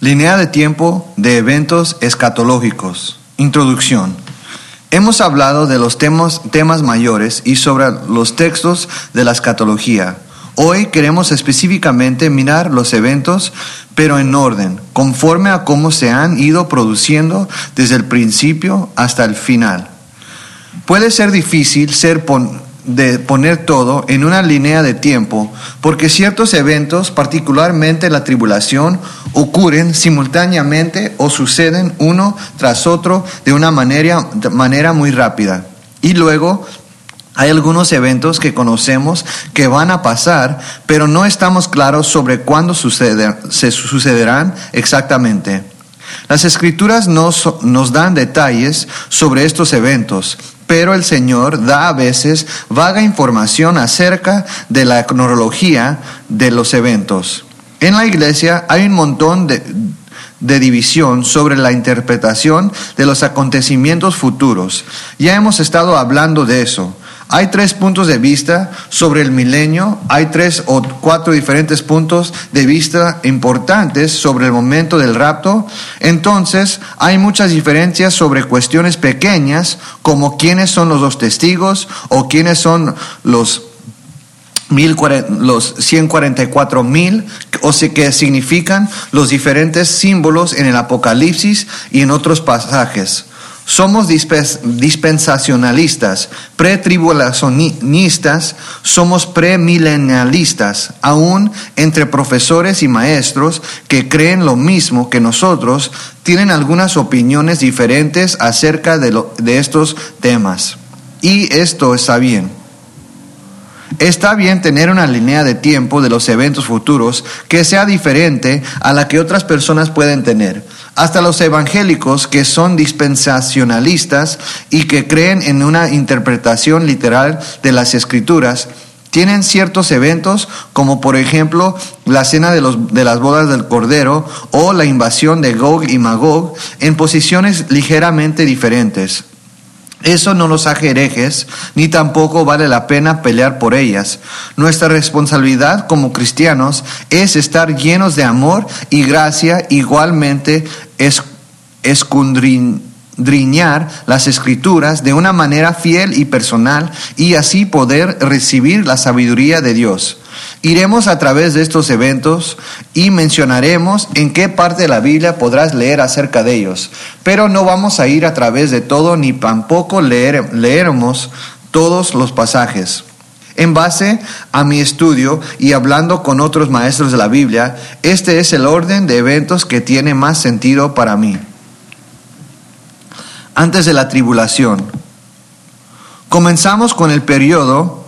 Línea de tiempo de eventos escatológicos. Introducción. Hemos hablado de los temas mayores y sobre los textos de la escatología. Hoy queremos específicamente mirar los eventos, pero en orden, conforme a cómo se han ido produciendo desde el principio hasta el final. Puede ser difícil de poner todo en una línea de tiempo, porque ciertos eventos, particularmente la tribulación, ocurren simultáneamente o suceden uno tras otro de una manera muy rápida. Y luego hay algunos eventos que conocemos que van a pasar, pero no estamos claros sobre cuándo sucederán exactamente. Las Escrituras nos dan detalles sobre estos eventos, pero el Señor da a veces vaga información acerca de la cronología de los eventos. En la iglesia hay un montón de división sobre la interpretación de los acontecimientos futuros. Ya hemos estado hablando de eso. Hay 3 puntos de vista sobre el milenio, hay 3 o 4 diferentes puntos de vista importantes sobre el momento del rapto. Entonces, hay muchas diferencias sobre cuestiones pequeñas, como quiénes son los 2 testigos, o quiénes son los 144,000, o sea, qué significan los diferentes símbolos en el Apocalipsis y en otros pasajes. Somos dispensacionalistas, pretribulacionistas, somos premilenialistas, aún entre profesores y maestros que creen lo mismo que nosotros, tienen algunas opiniones diferentes acerca de estos temas. Y esto está bien. Está bien tener una línea de tiempo de los eventos futuros que sea diferente a la que otras personas pueden tener. Hasta los evangélicos que son dispensacionalistas y que creen en una interpretación literal de las Escrituras, tienen ciertos eventos como por ejemplo la cena de las bodas del Cordero o la invasión de Gog y Magog en posiciones ligeramente diferentes. Eso no los hace herejes, ni tampoco vale la pena pelear por ellas. Nuestra responsabilidad como cristianos es estar llenos de amor y gracia, igualmente escudriñar las Escrituras de una manera fiel y personal, y así poder recibir la sabiduría de Dios. Iremos a través de estos eventos y mencionaremos en qué parte de la Biblia podrás leer acerca de ellos, pero no vamos a ir a través de todo ni tampoco leeremos todos los pasajes. En base a mi estudio y hablando con otros maestros de la Biblia, este es el orden de eventos que tiene más sentido para mí. Antes de la tribulación. Comenzamos con el periodo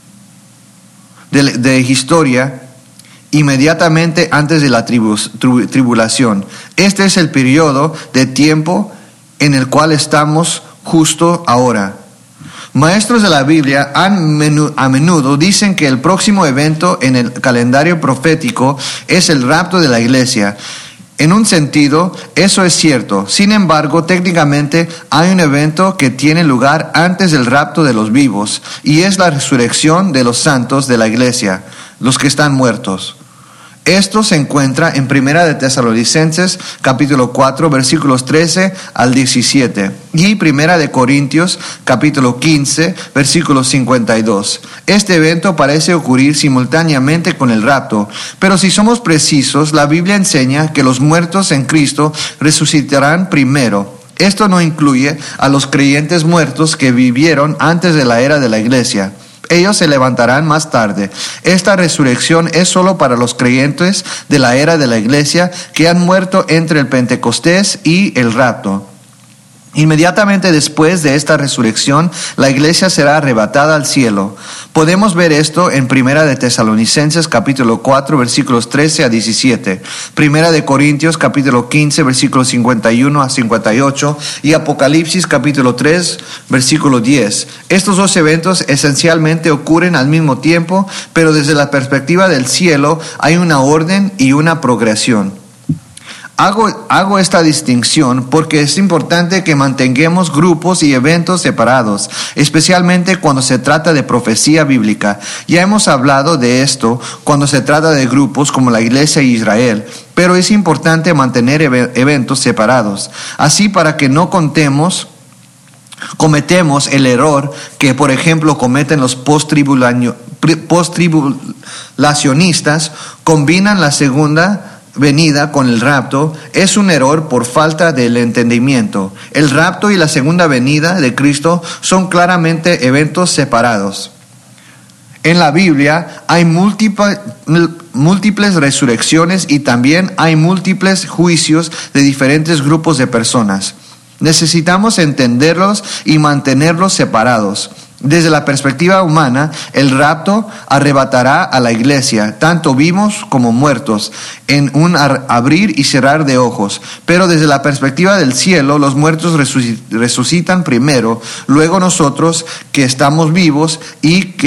de historia inmediatamente antes de la tribulación. Este es el periodo de tiempo en el cual estamos justo ahora. Maestros de la Biblia a menudo dicen que el próximo evento en el calendario profético es el rapto de la iglesia. En un sentido, eso es cierto. Sin embargo, técnicamente hay un evento que tiene lugar antes del rapto de los vivos, y es la resurrección de los santos de la iglesia, los que están muertos. Esto se encuentra en 1 de Tesalonicenses, capítulo 4, versículos 13 al 17, y 1 de Corintios, capítulo 15, versículo 52. Este evento parece ocurrir simultáneamente con el rapto, pero si somos precisos, la Biblia enseña que los muertos en Cristo resucitarán primero. Esto no incluye a los creyentes muertos que vivieron antes de la era de la iglesia. Ellos se levantarán más tarde. Esta resurrección es solo para los creyentes de la era de la iglesia que han muerto entre el Pentecostés y el rapto. Inmediatamente después de esta resurrección, la iglesia será arrebatada al cielo. Podemos ver esto en 1 de Tesalonicenses capítulo 4 versículos 13 a 17, 1 de Corintios capítulo 15 versículos 51 a 58 y Apocalipsis capítulo 3 versículo 10. Estos 2 eventos esencialmente ocurren al mismo tiempo, pero desde la perspectiva del cielo hay una orden y una progresión. Hago esta distinción porque es importante que mantengamos grupos y eventos separados, especialmente cuando se trata de profecía bíblica. Ya hemos hablado de esto cuando se trata de grupos como la Iglesia de Israel, pero es importante mantener eventos separados, así para que no cometemos el error que, por ejemplo, cometen los post-tribulacionistas, combinan la segunda venida con el rapto. Es un error por falta del entendimiento. El rapto y la segunda venida de Cristo son claramente eventos separados. En la Biblia hay múltiples resurrecciones y también hay múltiples juicios de diferentes grupos de personas. Necesitamos entenderlos y mantenerlos separados. Desde la perspectiva humana, el rapto arrebatará a la iglesia, tanto vivos como muertos, en un abrir y cerrar de ojos. Pero desde la perspectiva del cielo, los muertos resucitan primero, luego nosotros que estamos vivos y que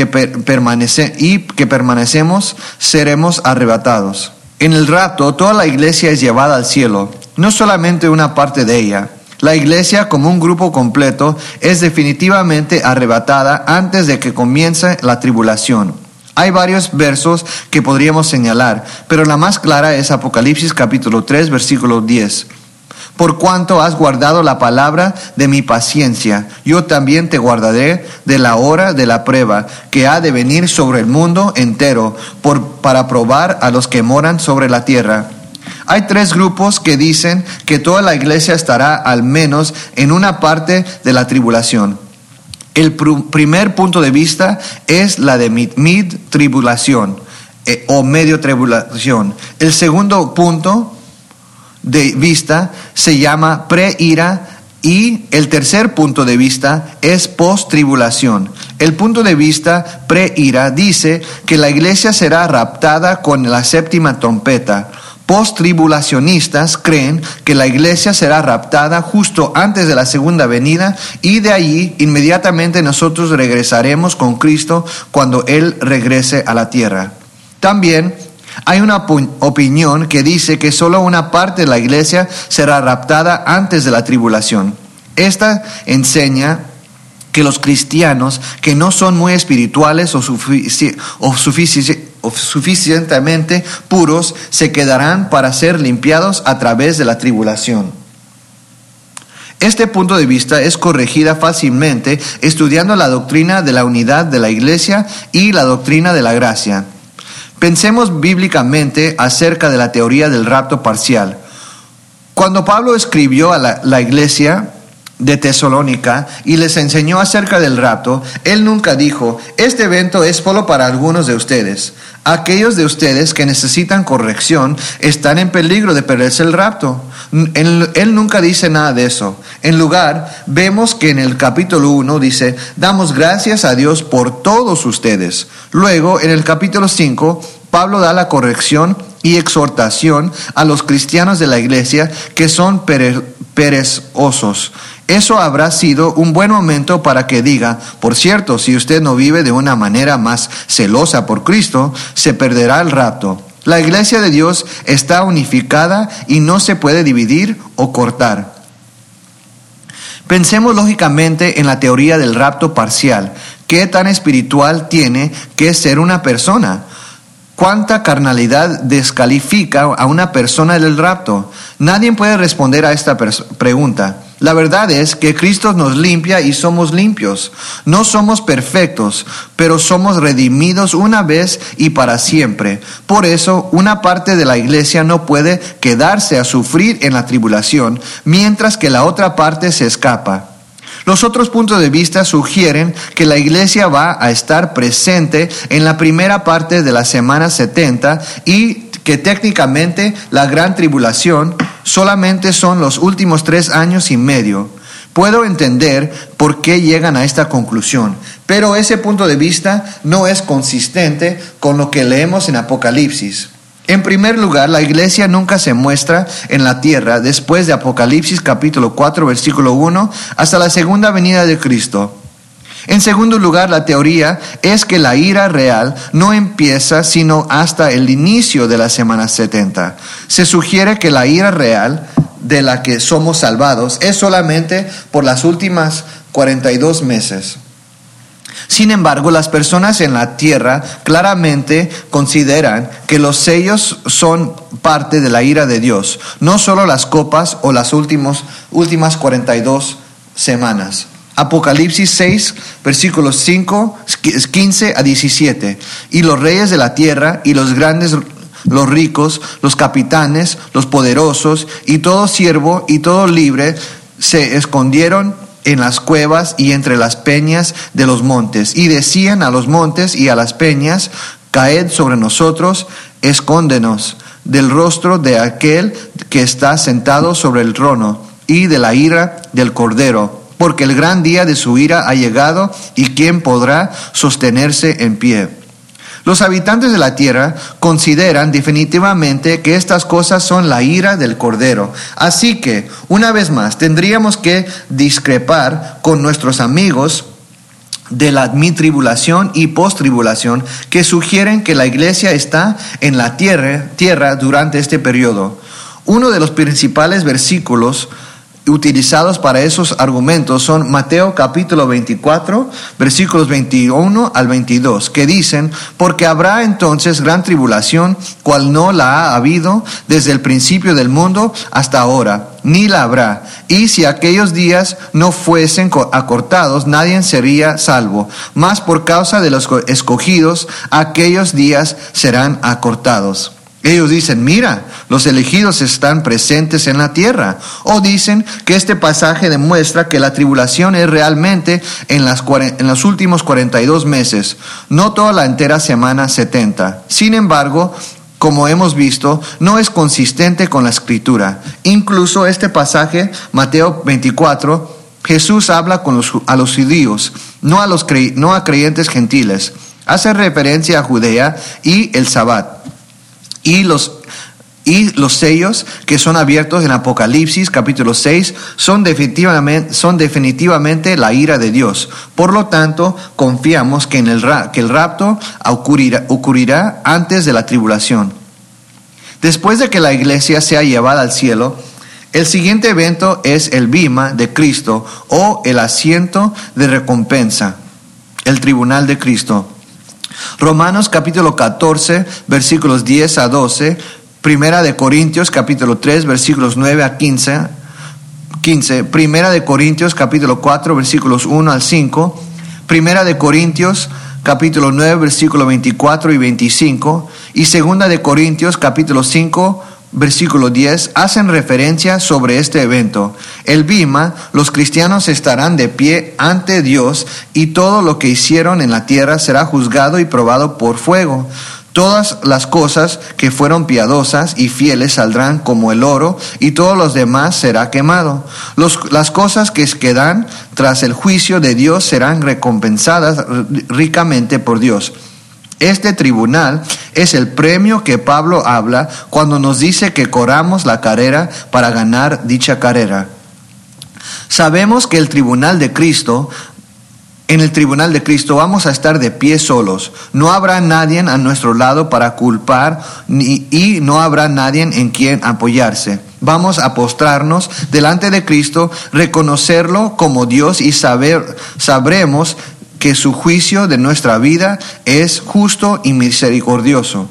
permanecemos, seremos arrebatados. En el rapto, toda la iglesia es llevada al cielo, no solamente una parte de ella. La iglesia, como un grupo completo, es definitivamente arrebatada antes de que comience la tribulación. Hay varios versos que podríamos señalar, pero la más clara es Apocalipsis capítulo 3, versículo 10. Por cuanto has guardado la palabra de mi paciencia, yo también te guardaré de la hora de la prueba que ha de venir sobre el mundo entero, para probar a los que moran sobre la tierra. Hay 3 grupos que dicen que toda la iglesia estará al menos en una parte de la tribulación. El primer punto de vista es la de mid-tribulación o medio tribulación. El segundo punto de vista se llama pre-ira y el tercer punto de vista es post-tribulación. El punto de vista pre-ira dice que la iglesia será raptada con la séptima trompeta. Post-tribulacionistas creen que la iglesia será raptada justo antes de la segunda venida y de allí inmediatamente nosotros regresaremos con Cristo cuando Él regrese a la tierra. También hay una opinión que dice que solo una parte de la iglesia será raptada antes de la tribulación. Esta enseña que los cristianos que no son muy espirituales o suficientemente puros se quedarán para ser limpiados a través de la tribulación. Este punto de vista es corregida fácilmente estudiando la doctrina de la unidad de la iglesia y la doctrina de la gracia. Pensemos bíblicamente acerca de la teoría del rapto parcial. Cuando Pablo escribió a la iglesia de Tesalónica y les enseñó acerca del rapto, él nunca dijo: este evento es solo para algunos de ustedes. Aquellos de ustedes que necesitan corrección están en peligro de perderse el rapto. Él nunca dice nada de eso. En lugar, vemos que en el capítulo 1 dice: damos gracias a Dios por todos ustedes. Luego, en el capítulo 5, Pablo da la corrección y exhortación a los cristianos de la iglesia que son perezosos. Eso habrá sido un buen momento para que diga: por cierto, si usted no vive de una manera más celosa por Cristo, se perderá el rapto. La iglesia de Dios está unificada y no se puede dividir o cortar. Pensemos lógicamente en la teoría del rapto parcial. ¿Qué tan espiritual tiene que ser una persona? ¿Cuánta carnalidad descalifica a una persona del rapto? Nadie puede responder a esta pregunta. La verdad es que Cristo nos limpia y somos limpios. No somos perfectos, pero somos redimidos una vez y para siempre. Por eso, una parte de la iglesia no puede quedarse a sufrir en la tribulación, mientras que la otra parte se escapa. Los otros puntos de vista sugieren que la iglesia va a estar presente en la primera parte de la semana 70 y que técnicamente la gran tribulación solamente son los últimos 3 años y medio. Puedo entender por qué llegan a esta conclusión, pero ese punto de vista no es consistente con lo que leemos en Apocalipsis. En primer lugar, la iglesia nunca se muestra en la tierra después de Apocalipsis capítulo 4, versículo 1, hasta la segunda venida de Cristo. En segundo lugar, la teoría es que la ira real no empieza sino hasta el inicio de la semana 70. Se sugiere que la ira real de la que somos salvados es solamente por las últimas 42 meses. Sin embargo, las personas en la tierra claramente consideran que los sellos son parte de la ira de Dios, no solo las copas o las últimas 42 semanas. Apocalipsis 6, versículos 15 a 17. Y los reyes de la tierra y los grandes, los ricos, los capitanes, los poderosos y todo siervo y todo libre se escondieron en las cuevas y entre las peñas de los montes, y decían a los montes y a las peñas: caed sobre nosotros, escóndenos del rostro de aquel que está sentado sobre el trono y de la ira del Cordero, porque el gran día de su ira ha llegado, y ¿quién podrá sostenerse en pie? Los habitantes de la tierra consideran definitivamente que estas cosas son la ira del Cordero. Así que, una vez más, tendríamos que discrepar con nuestros amigos de la mi-tribulación y post-tribulación, que sugieren que la iglesia está en la tierra durante este periodo. Uno de los principales versículos utilizados para esos argumentos son Mateo capítulo 24, versículos 21 al 22, que dicen: porque habrá entonces gran tribulación, cual no la ha habido desde el principio del mundo hasta ahora, ni la habrá. Y si aquellos días no fuesen acortados, nadie sería salvo. Mas por causa de los escogidos, aquellos días serán acortados. Ellos dicen: mira, los elegidos están presentes en la tierra. O dicen que este pasaje demuestra que la tribulación es realmente en los últimos 42 meses, no toda la entera semana 70. Sin embargo, como hemos visto, no es consistente con la Escritura. Incluso este pasaje, Mateo 24, Jesús habla a los judíos, no a creyentes gentiles. Hace referencia a Judea y el Sabbat. Y los sellos que son abiertos en Apocalipsis capítulo 6 son definitivamente la ira de Dios. Por lo tanto, confiamos que el rapto ocurrirá antes de la tribulación. Después de que la iglesia sea llevada al cielo, el siguiente evento es el bima de Cristo, o el asiento de recompensa, el tribunal de Cristo. Romanos capítulo 14, versículos 10 a 12, Primera de Corintios capítulo 3, versículos 9 a 15, Primera de Corintios capítulo 4, versículos 1 al 5, Primera de Corintios capítulo 9, versículos 24 y 25, y Segunda de Corintios capítulo 5, versículo 10, hacen referencia sobre este evento. El bima, los cristianos estarán de pie ante Dios, y todo lo que hicieron en la tierra será juzgado y probado por fuego. Todas las cosas que fueron piadosas y fieles saldrán como el oro, y todos los demás será quemado. Las cosas que quedan tras el juicio de Dios serán recompensadas ricamente por Dios. Este tribunal es el premio que Pablo habla cuando nos dice que corramos la carrera para ganar dicha carrera. Sabemos que en el tribunal de Cristo vamos a estar de pie solos. No habrá nadie a nuestro lado para culpar, y no habrá nadie en quien apoyarse. Vamos a postrarnos delante de Cristo, reconocerlo como Dios, y sabremos que su juicio de nuestra vida es justo y misericordioso.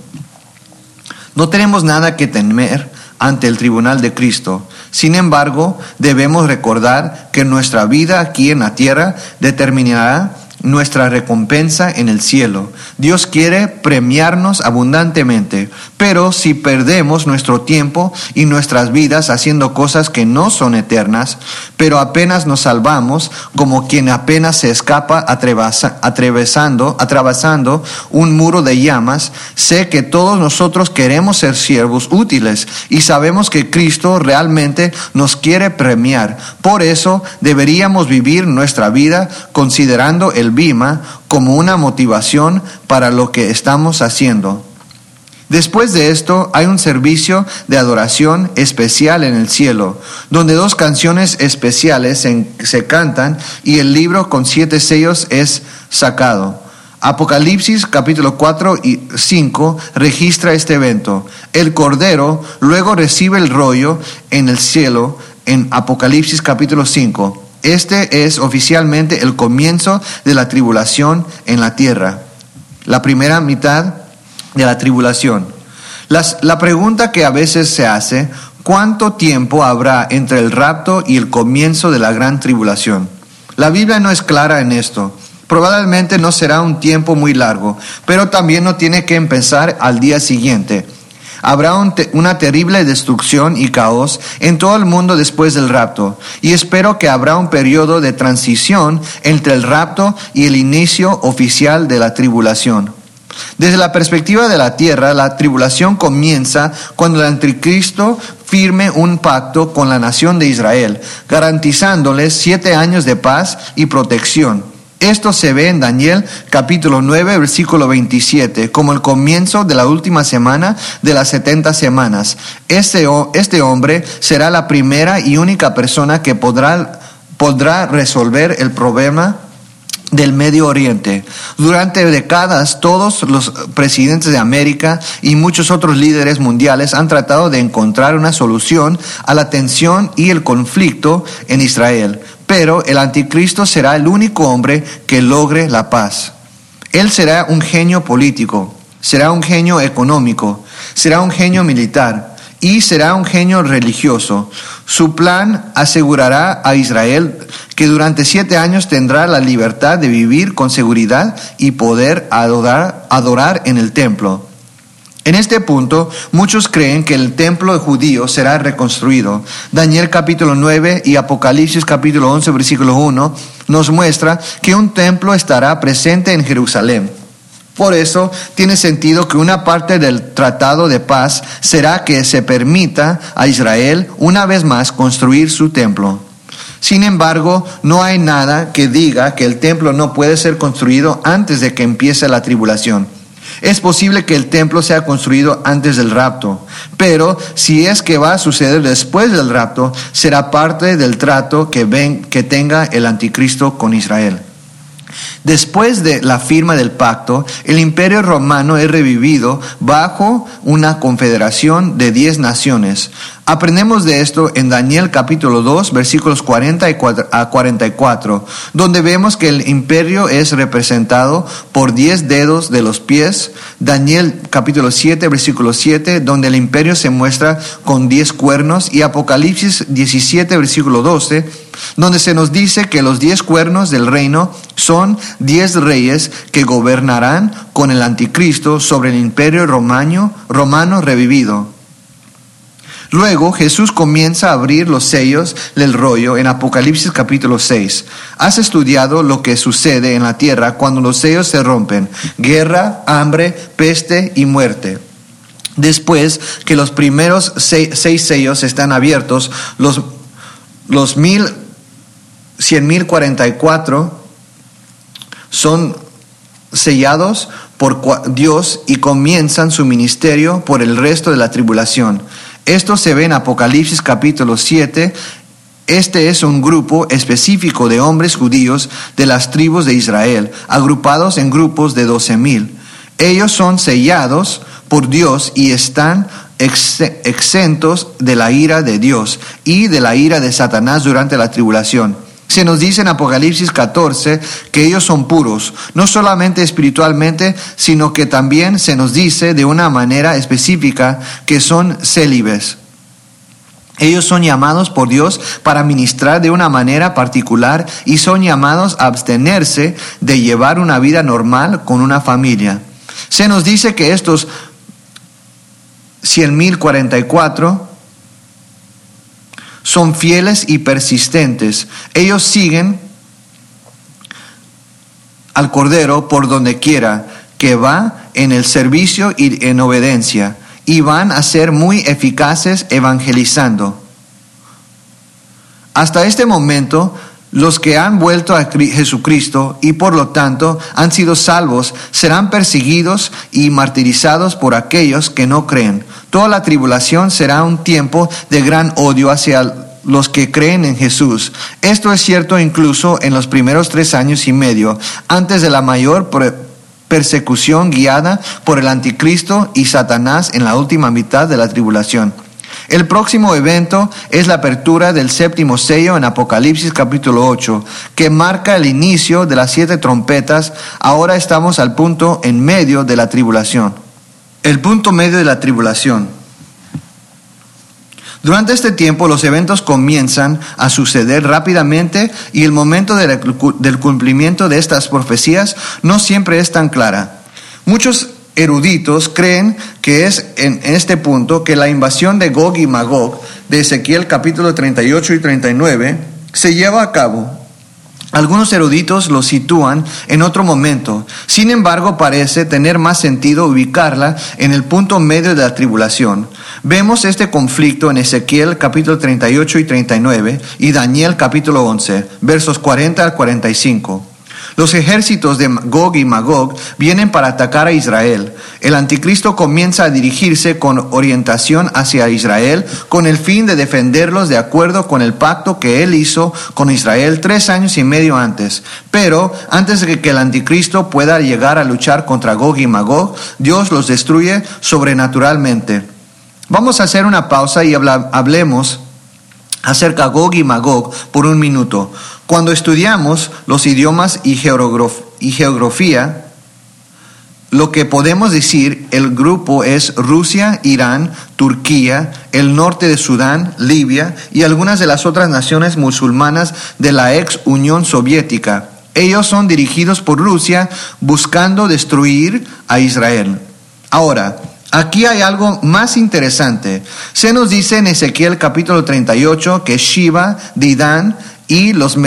No tenemos nada que temer ante el tribunal de Cristo. Sin embargo, debemos recordar que nuestra vida aquí en la tierra determinará nuestra recompensa en el cielo. Dios quiere premiarnos abundantemente, pero si perdemos nuestro tiempo y nuestras vidas haciendo cosas que no son eternas, pero apenas nos salvamos, como quien apenas se escapa atravesando un muro de llamas, sé que todos nosotros queremos ser siervos útiles, y sabemos que Cristo realmente nos quiere premiar. Por eso deberíamos vivir nuestra vida considerando el bima como una motivación para lo que estamos haciendo. Después de esto hay un servicio de adoración especial en el cielo, donde 2 canciones especiales se cantan y el libro con 7 sellos es sacado. Apocalipsis capítulo 4 y 5 registra este evento. El Cordero luego recibe el rollo en el cielo en Apocalipsis capítulo 5. Este es oficialmente el comienzo de la tribulación en la tierra. La primera mitad de la tribulación. La pregunta que a veces se hace: ¿cuánto tiempo habrá entre el rapto y el comienzo de la gran tribulación? La Biblia no es clara en esto. Probablemente no será un tiempo muy largo, pero también no tiene que empezar al día siguiente. Habrá una terrible destrucción y caos en todo el mundo después del rapto, y espero que habrá un periodo de transición entre el rapto y el inicio oficial de la tribulación. Desde la perspectiva de la tierra, la tribulación comienza cuando el anticristo firme un pacto con la nación de Israel, garantizándoles 7 años de paz y protección. Esto se ve en Daniel capítulo 9, versículo 27, como el comienzo de la última semana de las 70 semanas. Este hombre será la primera y única persona que podrá resolver el problema del Medio Oriente. Durante décadas, todos los presidentes de América y muchos otros líderes mundiales han tratado de encontrar una solución a la tensión y el conflicto en Israel. Pero el anticristo será el único hombre que logre la paz. Él será un genio político, será un genio económico, será un genio militar y será un genio religioso. Su plan asegurará a Israel que durante 7 años tendrá la libertad de vivir con seguridad y poder adorar en el templo. En este punto, muchos creen que el templo judío será reconstruido. Daniel capítulo 9 y Apocalipsis capítulo 11, versículo 1 nos muestra que un templo estará presente en Jerusalén. Por eso tiene sentido que una parte del tratado de paz será que se permita a Israel una vez más construir su templo. Sin embargo, no hay nada que diga que el templo no puede ser construido antes de que empiece la tribulación. Es posible que el templo sea construido antes del rapto, pero si es que va a suceder después del rapto, será parte del trato que tenga el anticristo con Israel. Después de la firma del pacto, el imperio romano es revivido bajo una confederación de 10 naciones. Aprendemos de esto en Daniel capítulo 2, versículos 40 a 44, donde vemos que el imperio es representado por 10 dedos de los pies. Daniel capítulo 7, versículo 7, donde el imperio se muestra con 10 cuernos. Y Apocalipsis 17, versículo 12, donde se nos dice que los 10 cuernos del reino son 10 reyes que gobernarán con el anticristo sobre el imperio romano revivido. Luego Jesús comienza a abrir los sellos del rollo en Apocalipsis capítulo 6. ¿Has estudiado lo que sucede en la tierra cuando los sellos se rompen? Guerra, hambre, peste y muerte. Después que los primeros 6 sellos están abiertos, los 100,044 son sellados por Dios y comienzan su ministerio por el resto de la tribulación. Esto se ve en Apocalipsis capítulo 7. Este es un grupo específico de hombres judíos de las tribus de Israel, agrupados en grupos de 12,000. Ellos son sellados por Dios y están exentos de la ira de Dios y de la ira de Satanás durante la tribulación. Se nos dice en Apocalipsis 14 que ellos son puros, no solamente espiritualmente, sino que también se nos dice de una manera específica que son célibes. Ellos son llamados por Dios para ministrar de una manera particular y son llamados a abstenerse de llevar una vida normal con una familia. Se nos dice que estos 100,044 son fieles y persistentes. Ellos siguen al Cordero por donde quiera que va en el servicio y en obediencia, y van a ser muy eficaces evangelizando. Hasta este momento, los que han vuelto a Jesucristo y por lo tanto han sido salvos serán perseguidos y martirizados por aquellos que no creen. Toda la tribulación será un tiempo de gran odio hacia los que creen en Jesús. Esto es cierto incluso en los primeros 3 años y medio, antes de la mayor persecución guiada por el anticristo y Satanás en la última mitad de la tribulación. El próximo evento es la apertura del séptimo sello en Apocalipsis capítulo 8, que marca el inicio de las 7 trompetas. Ahora estamos al punto en medio de la tribulación. El punto medio de la tribulación. Durante este tiempo los eventos comienzan a suceder rápidamente y el momento del cumplimiento de estas profecías no siempre es tan clara. Muchos eruditos creen que es en este punto que la invasión de Gog y Magog de Ezequiel capítulo 38 y 39 se lleva a cabo. Algunos eruditos lo sitúan en otro momento. Sin embargo, parece tener más sentido ubicarla en el punto medio de la tribulación. Vemos este conflicto en Ezequiel capítulo 38 y 39 y Daniel capítulo 11, versos 40 al 45. Los ejércitos de Gog y Magog vienen para atacar a Israel. El anticristo comienza a dirigirse con orientación hacia Israel con el fin de defenderlos de acuerdo con el pacto que él hizo con Israel 3 años y medio antes. Pero antes de que el anticristo pueda llegar a luchar contra Gog y Magog, Dios los destruye sobrenaturalmente. Vamos a hacer una pausa y hablemos acerca de Gog y Magog por un minuto. Cuando estudiamos los idiomas y geografía, lo que podemos decir, el grupo es Rusia, Irán, Turquía, el norte de Sudán, Libia y algunas de las otras naciones musulmanas de la ex Unión Soviética. Ellos son dirigidos por Rusia buscando destruir a Israel. Ahora, aquí hay algo más interesante. Se nos dice en Ezequiel capítulo 38 que Shiva, Didán y los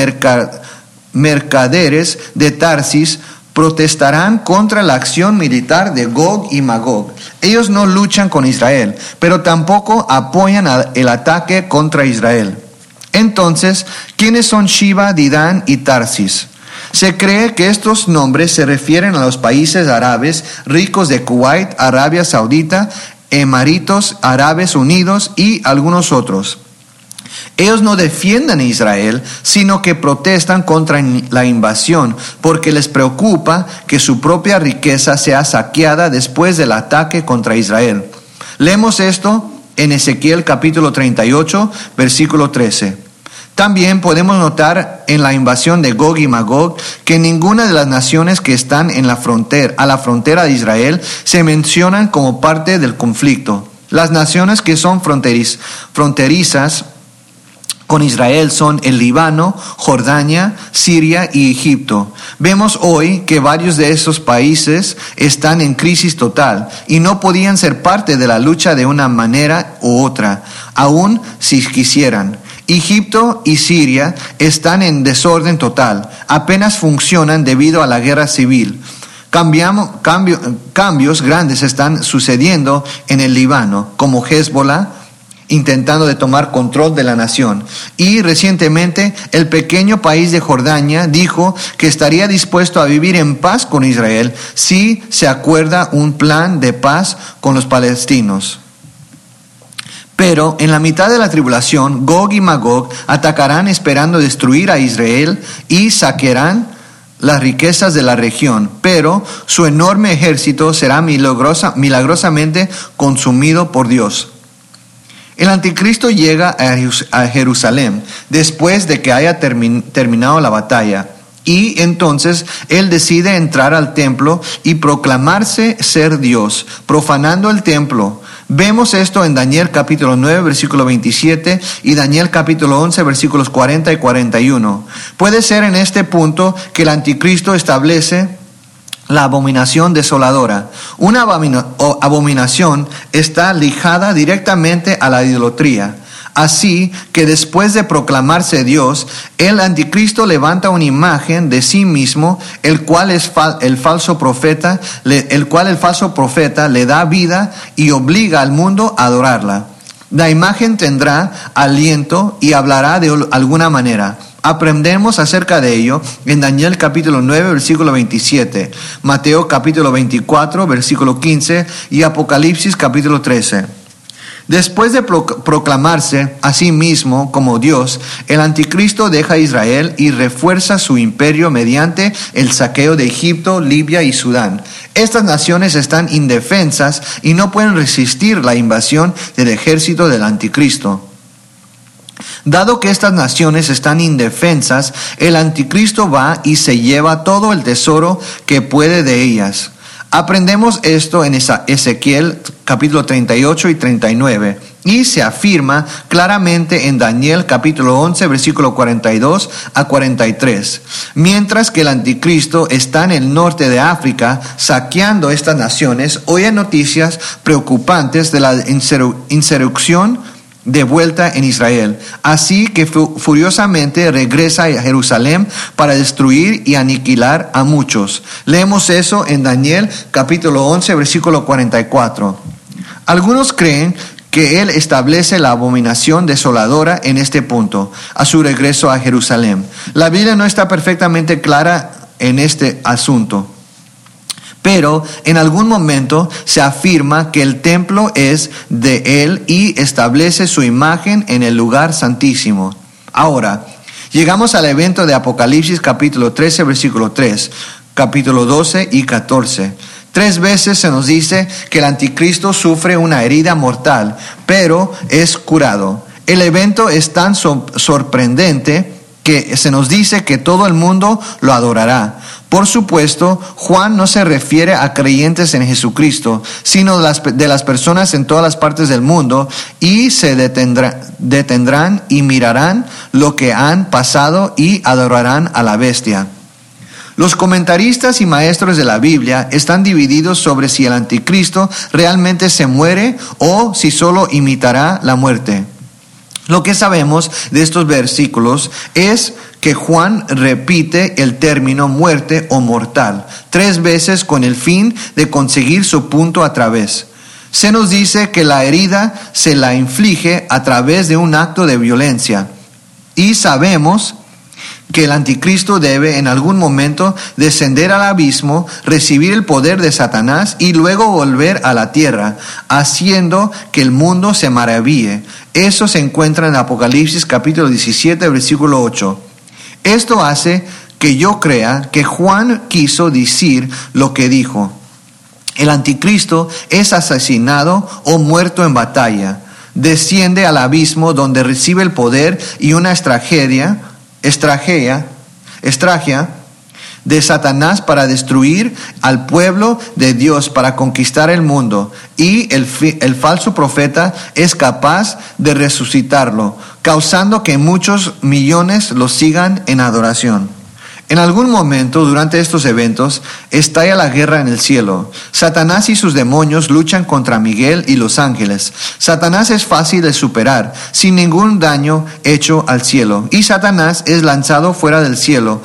mercaderes de Tarsis protestarán contra la acción militar de Gog y Magog. Ellos no luchan con Israel, pero tampoco apoyan el ataque contra Israel. Entonces, ¿quiénes son Shiva, Didán y Tarsis? Se cree que estos nombres se refieren a los países árabes ricos de Kuwait, Arabia Saudita, Emiratos Árabes Unidos y algunos otros. Ellos no defienden a Israel, sino que protestan contra la invasión, porque les preocupa que su propia riqueza sea saqueada después del ataque contra Israel. Leemos esto en Ezequiel capítulo 38, versículo 13. También podemos notar en la invasión de Gog y Magog que ninguna de las naciones que están a la frontera de Israel se mencionan como parte del conflicto. Las naciones que son fronterizas con Israel son el Líbano, Jordania, Siria y Egipto. Vemos hoy que varios de esos países están en crisis total y no podían ser parte de la lucha de una manera u otra, aun si quisieran. Egipto y Siria están en desorden total, apenas funcionan debido a la guerra civil. Cambios grandes están sucediendo en el Líbano, como Hezbollah, intentando de tomar control de la nación. Y recientemente el pequeño país de Jordania dijo que estaría dispuesto a vivir en paz con Israel si se acuerda un plan de paz con los palestinos. Pero en la mitad de la tribulación, Gog y Magog atacarán esperando destruir a Israel y saquearán las riquezas de la región, pero su enorme ejército será milagrosamente consumido por Dios. El anticristo llega a Jerusalén después de que haya terminado la batalla. Y entonces él decide entrar al templo y proclamarse ser Dios, profanando el templo. Vemos esto en Daniel capítulo 9, versículo 27 y Daniel capítulo 11, versículos 40 y 41. Puede ser en este punto que el anticristo establece la abominación desoladora. Una abominación está ligada directamente a la idolatría. Así que después de proclamarse Dios, el anticristo levanta una imagen de sí mismo, el cual el falso profeta le da vida y obliga al mundo a adorarla. La imagen tendrá aliento y hablará de alguna manera. Aprendemos acerca de ello en Daniel capítulo 9, versículo 27, Mateo capítulo 24, versículo 15 y Apocalipsis capítulo 13. Después de proclamarse a sí mismo como Dios, el anticristo deja a Israel y refuerza su imperio mediante el saqueo de Egipto, Libia y Sudán. Estas naciones están indefensas y no pueden resistir la invasión del ejército del anticristo. Dado que estas naciones están indefensas, el anticristo va y se lleva todo el tesoro que puede de ellas. Aprendemos esto en Ezequiel capítulo 38 y 39 y se afirma claramente en Daniel capítulo 11 versículo 42 a 43. Mientras que el anticristo está en el norte de África saqueando estas naciones, oye noticias preocupantes de la insurrección de vuelta en Israel. Así que furiosamente regresa a Jerusalén para destruir y aniquilar a muchos. Leemos eso en Daniel capítulo 11 versículo 44. Algunos creen que él establece la abominación desoladora en este punto, a su regreso a Jerusalén. La Biblia no está perfectamente clara en este asunto, pero en algún momento se afirma que el templo es de él y establece su imagen en el lugar santísimo. Ahora, llegamos al evento de Apocalipsis capítulo 13 versículo 3, capítulo 12 y 14. 3 veces se nos dice que el anticristo sufre una herida mortal, pero es curado. El evento es tan sorprendente que se nos dice que todo el mundo lo adorará. Por supuesto, Juan no se refiere a creyentes en Jesucristo, sino de las personas en todas las partes del mundo, y se detendrán y mirarán lo que han pasado y adorarán a la bestia. Los comentaristas y maestros de la Biblia están divididos sobre si el anticristo realmente se muere o si solo imitará la muerte. Lo que sabemos de estos versículos es que Juan repite el término muerte o mortal 3 veces con el fin de conseguir su punto a través. Se nos dice que la herida se la inflige a través de un acto de violencia. Y sabemos que el anticristo debe en algún momento descender al abismo, recibir el poder de Satanás y luego volver a la tierra, haciendo que el mundo se maraville. Eso se encuentra en Apocalipsis capítulo 17, versículo 8. Esto hace que yo crea que Juan quiso decir lo que dijo. El anticristo es asesinado o muerto en batalla, desciende al abismo donde recibe el poder y una estrategia de Satanás para destruir al pueblo de Dios, para conquistar el mundo, y el falso profeta es capaz de resucitarlo, causando que muchos millones lo sigan en adoración. En algún momento durante estos eventos estalla la guerra en el cielo. Satanás y sus demonios luchan contra Miguel y los ángeles. Satanás es fácil de superar, sin ningún daño hecho al cielo. Y Satanás es lanzado fuera del cielo.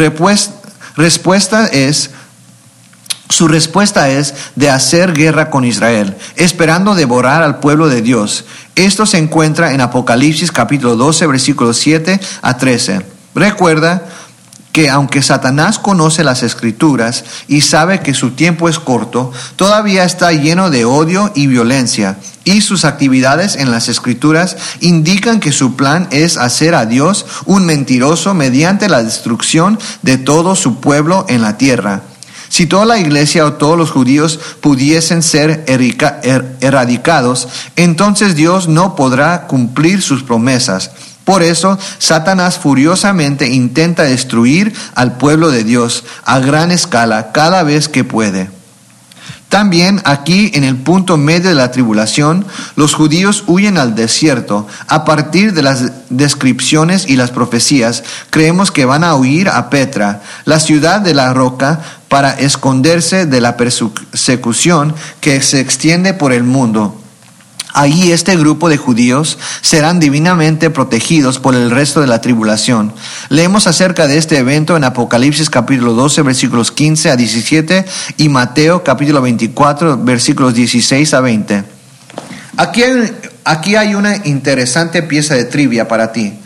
Su respuesta es de hacer guerra con Israel, esperando devorar al pueblo de Dios. Esto se encuentra en Apocalipsis capítulo 12, versículos 7 a 13. Recuerda que aunque Satanás conoce las Escrituras y sabe que su tiempo es corto, todavía está lleno de odio y violencia, y sus actividades en las Escrituras indican que su plan es hacer a Dios un mentiroso mediante la destrucción de todo su pueblo en la tierra. Si toda la iglesia o todos los judíos pudiesen ser erradicados, entonces Dios no podrá cumplir sus promesas. Por eso, Satanás furiosamente intenta destruir al pueblo de Dios a gran escala cada vez que puede. También aquí, en el punto medio de la tribulación, los judíos huyen al desierto. A partir de las descripciones y las profecías, creemos que van a huir a Petra, la ciudad de la roca, para esconderse de la persecución que se extiende por el mundo. Allí este grupo de judíos serán divinamente protegidos por el resto de la tribulación. Leemos acerca de este evento en Apocalipsis capítulo 12 versículos 15 a 17 y Mateo capítulo 24 versículos 16 a 20. Aquí hay una interesante pieza de trivia para ti.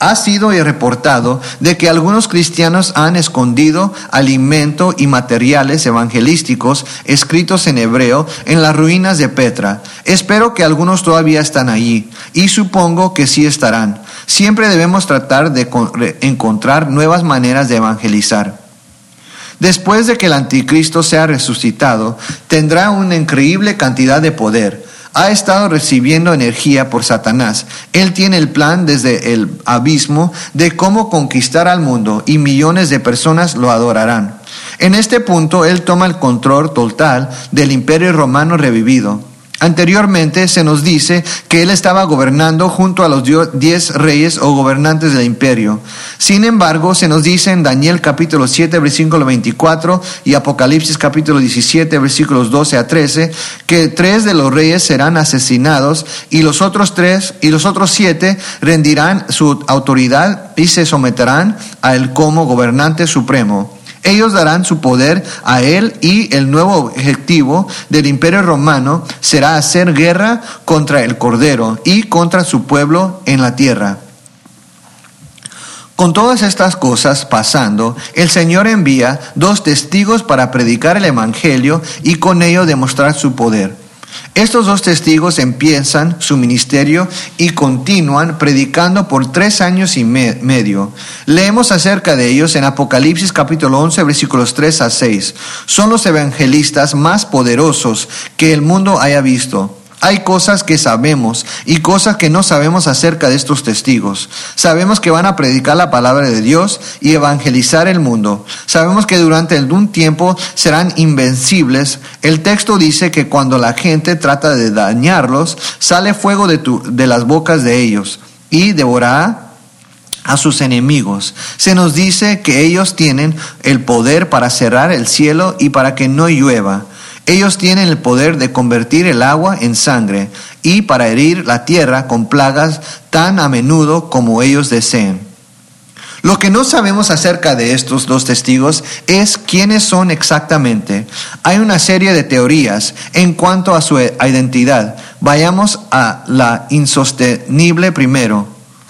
Ha sido reportado de que algunos cristianos han escondido alimento y materiales evangelísticos escritos en hebreo en las ruinas de Petra. Espero que algunos todavía están allí y supongo que sí estarán. Siempre debemos tratar de encontrar nuevas maneras de evangelizar. Después de que el anticristo sea resucitado, tendrá una increíble cantidad de poder. Ha estado recibiendo energía por Satanás. Él tiene el plan desde el abismo de cómo conquistar al mundo y millones de personas lo adorarán. En este punto, él toma el control total del imperio romano revivido. Anteriormente se nos dice que él estaba gobernando junto a los 10 reyes o gobernantes del imperio. Sin embargo, se nos dice en Daniel capítulo 7, versículo 24 y Apocalipsis capítulo 17, versículos 12 a 13, que 3 de los reyes serán asesinados y los otros 7 rendirán su autoridad y se someterán a él como gobernante supremo. Ellos darán su poder a él y el nuevo objetivo del imperio romano será hacer guerra contra el Cordero y contra su pueblo en la tierra. Con todas estas cosas pasando, el Señor envía 2 testigos para predicar el evangelio y con ello demostrar su poder. Estos 2 testigos empiezan su ministerio y continúan predicando por 3 años y medio. Leemos acerca de ellos en Apocalipsis capítulo 11, versículos 3 a 6. Son los evangelistas más poderosos que el mundo haya visto. Hay cosas que sabemos y cosas que no sabemos acerca de estos testigos. Sabemos que van a predicar la palabra de Dios y evangelizar el mundo. Sabemos que durante un tiempo serán invencibles. El texto dice que cuando la gente trata de dañarlos, sale fuego de las bocas de ellos y devorará a sus enemigos. Se nos dice que ellos tienen el poder para cerrar el cielo y para que no llueva. Ellos tienen el poder de convertir el agua en sangre y para herir la tierra con plagas tan a menudo como ellos deseen. Lo que no sabemos acerca de estos 2 testigos es quiénes son exactamente. Hay una serie de teorías en cuanto a su identidad. Vayamos a la insostenible primero.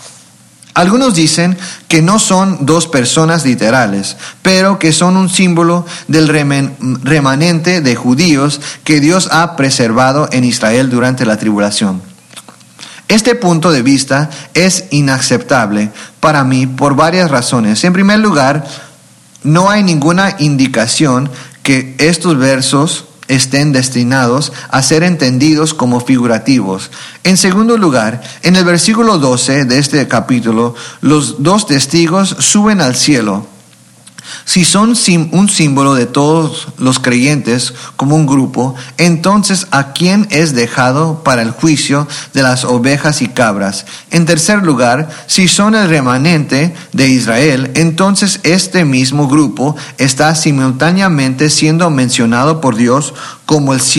Algunos dicen que no son 2 personas literales, pero que son un símbolo del remanente de judíos que Dios ha preservado en Israel durante la tribulación. Este punto de vista es inaceptable para mí por varias razones. En primer lugar, no hay ninguna indicación que estos versos estén destinados a ser entendidos como figurativos. En segundo lugar, en el versículo 12 de este capítulo, los 2 testigos suben al cielo. Si son un símbolo de todos los creyentes como un grupo, entonces ¿a quién es dejado para el juicio de las ovejas y cabras? En tercer lugar, si son el remanente de Israel, entonces este mismo grupo está simultáneamente siendo mencionado por Dios como el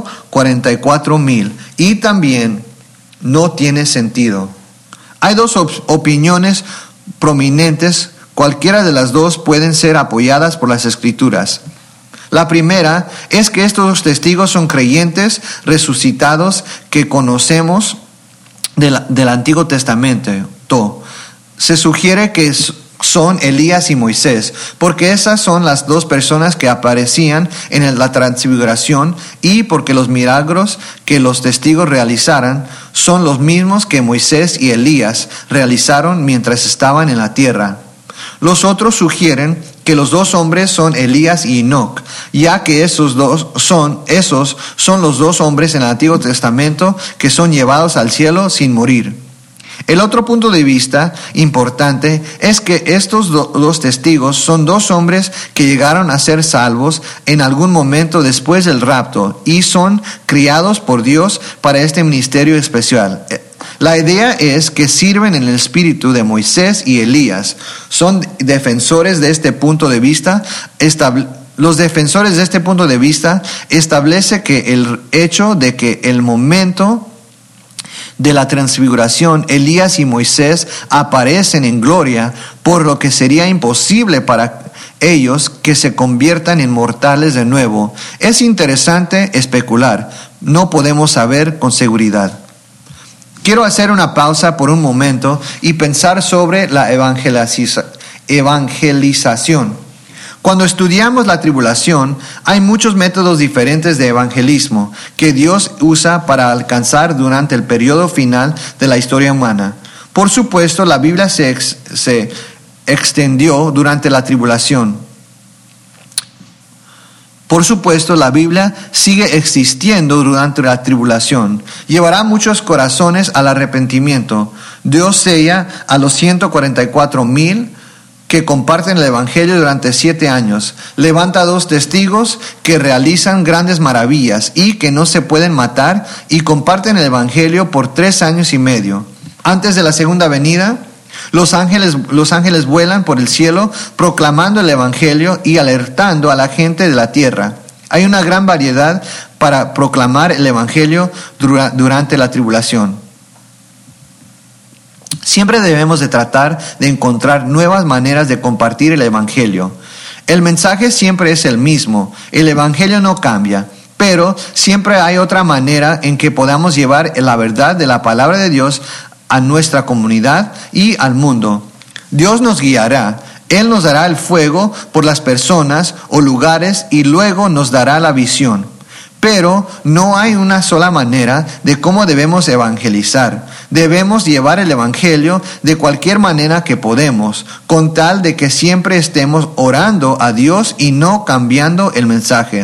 144,000 y también no tiene sentido. Hay 2 opiniones prominentes. Cualquiera de las 2 pueden ser apoyadas por las Escrituras. La primera es que estos 2 testigos son creyentes resucitados que conocemos del Antiguo Testamento. Se sugiere que son Elías y Moisés, porque esas son las 2 personas que aparecían en la transfiguración y porque los milagros que los testigos realizaran son los mismos que Moisés y Elías realizaron mientras estaban en la tierra. Los otros sugieren que los 2 hombres son Elías y Enoc, ya que esos son los 2 hombres en el Antiguo Testamento que son llevados al cielo sin morir. El otro punto de vista importante es que estos 2 testigos son 2 hombres que llegaron a ser salvos en algún momento después del rapto y son criados por Dios para este ministerio especial. La idea es que sirven en el espíritu de Moisés y Elías. Son defensores de este punto de vista. Los defensores de este punto de vista establece que el hecho de que el momento de la transfiguración, Elías y Moisés aparecen en gloria, por lo que sería imposible para ellos que se conviertan en mortales de nuevo. Es interesante especular, no podemos saber con seguridad. Quiero hacer una pausa por un momento y pensar sobre la evangelización. Cuando estudiamos la tribulación, hay muchos métodos diferentes de evangelismo que Dios usa para alcanzar durante el periodo final de la historia humana. Por supuesto, la Biblia se extendió durante la tribulación. Por supuesto, la Biblia sigue existiendo durante la tribulación. Llevará muchos corazones al arrepentimiento. Dios sella a los 144,000 que comparten el Evangelio durante 7 años. Levanta 2 testigos que realizan grandes maravillas y que no se pueden matar y comparten el Evangelio por 3 años y medio. Antes de la segunda venida, los ángeles vuelan por el cielo proclamando el Evangelio y alertando a la gente de la tierra. Hay una gran variedad para proclamar el Evangelio durante la tribulación. Siempre debemos de tratar de encontrar nuevas maneras de compartir el Evangelio. El mensaje siempre es el mismo, el Evangelio no cambia, pero siempre hay otra manera en que podamos llevar la verdad de la palabra de Dios a nuestra comunidad y al mundo. Dios nos guiará. Él nos dará el fuego por las personas o lugares y luego nos dará la visión. Pero no hay una sola manera de cómo debemos evangelizar. Debemos llevar el Evangelio de cualquier manera que podemos, con tal de que siempre estemos orando a Dios y no cambiando el mensaje.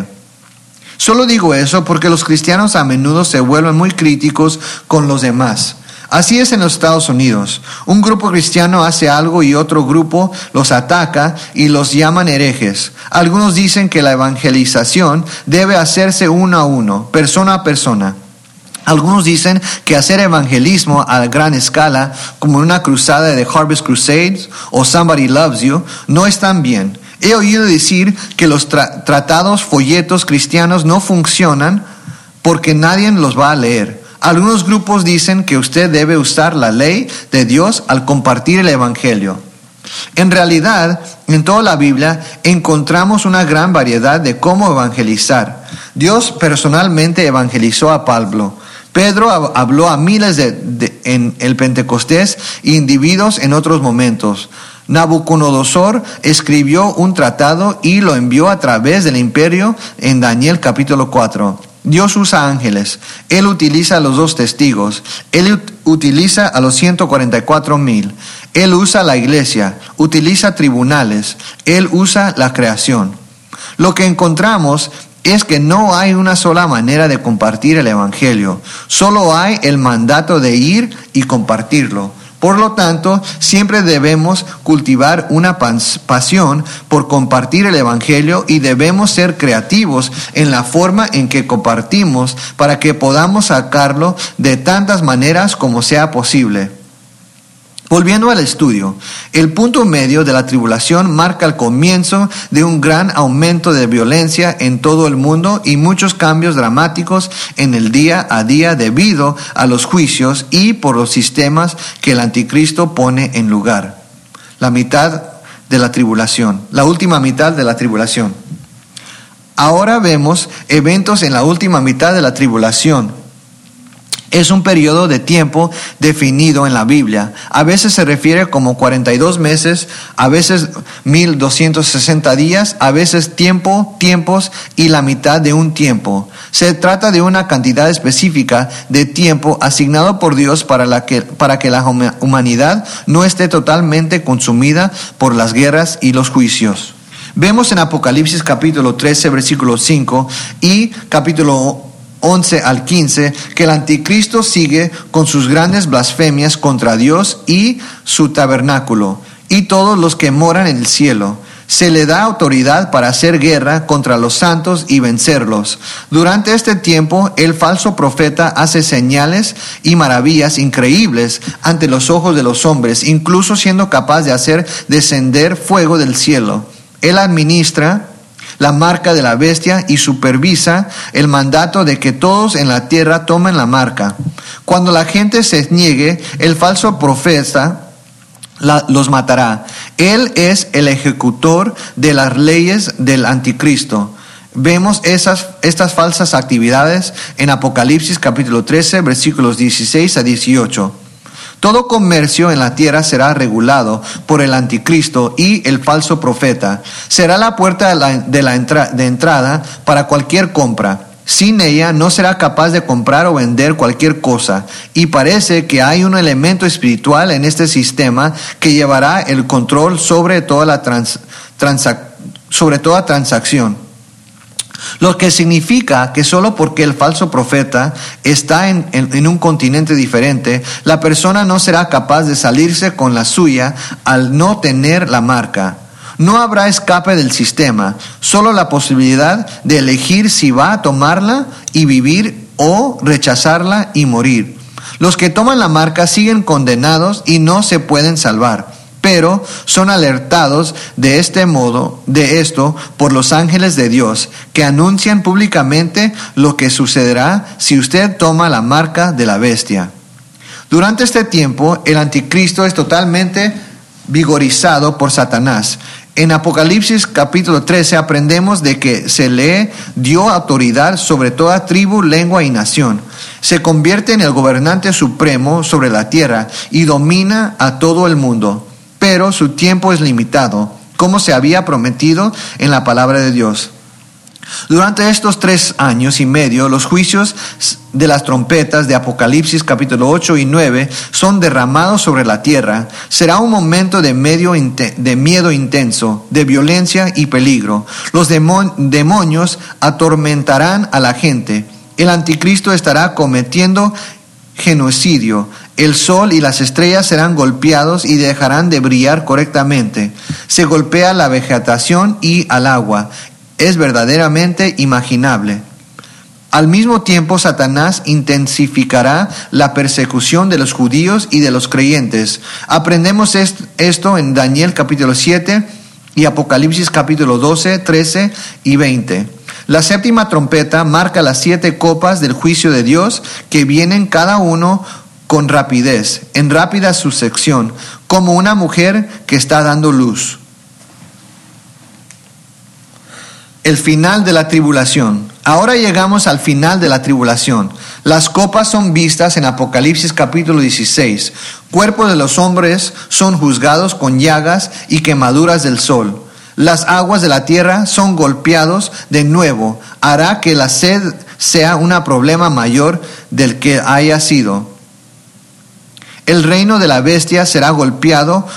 Solo digo eso porque los cristianos a menudo se vuelven muy críticos con los demás. Así es en los Estados Unidos. Un grupo cristiano hace algo y otro grupo los ataca y los llaman herejes. Algunos dicen que la evangelización debe hacerse uno a uno, persona a persona. Algunos dicen que hacer evangelismo a gran escala, como una cruzada de Harvest Crusades o Somebody Loves You, no están bien. He oído decir que los tratados, folletos cristianos no funcionan porque nadie los va a leer. Algunos grupos dicen que usted debe usar la ley de Dios al compartir el Evangelio. En realidad, en toda la Biblia encontramos una gran variedad de cómo evangelizar. Dios personalmente evangelizó a Pablo. Pedro habló a miles en el Pentecostés e individuos en otros momentos. Nabucodonosor escribió un tratado y lo envió a través del imperio en Daniel capítulo 4. Dios usa ángeles. Él utiliza a los 2 testigos. Él utiliza a los 144,000. Él usa la iglesia. Utiliza tribunales. Él usa la creación. Lo que encontramos es que no hay una sola manera de compartir el Evangelio. Solo hay el mandato de ir y compartirlo. Por lo tanto, siempre debemos cultivar una pasión por compartir el Evangelio y debemos ser creativos en la forma en que compartimos para que podamos sacarlo de tantas maneras como sea posible. Volviendo al estudio, el punto medio de la tribulación marca el comienzo de un gran aumento de violencia en todo el mundo y muchos cambios dramáticos en el día a día debido a los juicios y por los sistemas que el anticristo pone en lugar. La mitad de la tribulación, la última mitad de la tribulación. Ahora vemos eventos en la última mitad de la tribulación. Es un periodo de tiempo definido en la Biblia. A veces se refiere como 42 meses, a veces 1260 días, a veces tiempos y la mitad de un tiempo. Se trata de una cantidad específica de tiempo asignado por Dios para que la humanidad no esté totalmente consumida por las guerras y los juicios. Vemos en Apocalipsis capítulo 13, versículo 5 y capítulo 11 al 15, que el anticristo sigue con sus grandes blasfemias contra Dios y su tabernáculo, y todos los que moran en el cielo. Se le da autoridad para hacer guerra contra los santos y vencerlos. Durante este tiempo, el falso profeta hace señales y maravillas increíbles ante los ojos de los hombres, incluso siendo capaz de hacer descender fuego del cielo. Él administra la marca de la bestia y supervisa el mandato de que todos en la tierra tomen la marca. Cuando la gente se niegue, el falso profeta los matará. Él es el ejecutor de las leyes del anticristo. Vemos estas falsas actividades en Apocalipsis capítulo 13, versículos 16 a 18. Todo comercio en la tierra será regulado por el anticristo y el falso profeta. Será la puerta de entrada para cualquier compra. Sin ella no será capaz de comprar o vender cualquier cosa. Y parece que hay un elemento espiritual en este sistema que llevará el control sobre toda transacción. Lo que significa que solo porque el falso profeta está en un continente diferente, la persona no será capaz de salirse con la suya al no tener la marca. No habrá escape del sistema, solo la posibilidad de elegir si va a tomarla y vivir o rechazarla y morir. Los que toman la marca siguen condenados y no se pueden salvar, pero son alertados de esto por los ángeles de Dios, que anuncian públicamente lo que sucederá si usted toma la marca de la bestia. Durante este tiempo, el anticristo es totalmente vigorizado por Satanás. En Apocalipsis capítulo 13 aprendemos de que se le dio autoridad sobre toda tribu, lengua y nación. Se convierte en el gobernante supremo sobre la tierra y domina a todo el mundo. Pero su tiempo es limitado, como se había prometido en la palabra de Dios. Durante estos 3 años y medio, los juicios de las trompetas de Apocalipsis capítulo 8 y 9 son derramados sobre la tierra. Será un momento de miedo intenso, de violencia y peligro. Los demonios atormentarán a la gente. El anticristo estará cometiendo genocidio. El sol y las estrellas serán golpeados y dejarán de brillar correctamente. Se golpea la vegetación y al agua. Es verdaderamente imaginable. Al mismo tiempo, Satanás intensificará la persecución de los judíos y de los creyentes. Aprendemos esto en Daniel capítulo 7 y Apocalipsis capítulo 12, 13 y 20. La séptima trompeta marca las 7 copas del juicio de Dios que vienen cada uno con rapidez, en rápida sucesión, como una mujer que está dando luz. El final de la tribulación. Ahora llegamos al final de la tribulación. Las copas son vistas en Apocalipsis capítulo 16. Cuerpos de los hombres son juzgados con llagas y quemaduras del sol. Las aguas de la tierra son golpeados de nuevo. Hará que la sed sea un problema mayor del que haya sido. El reino de la bestia será golpeado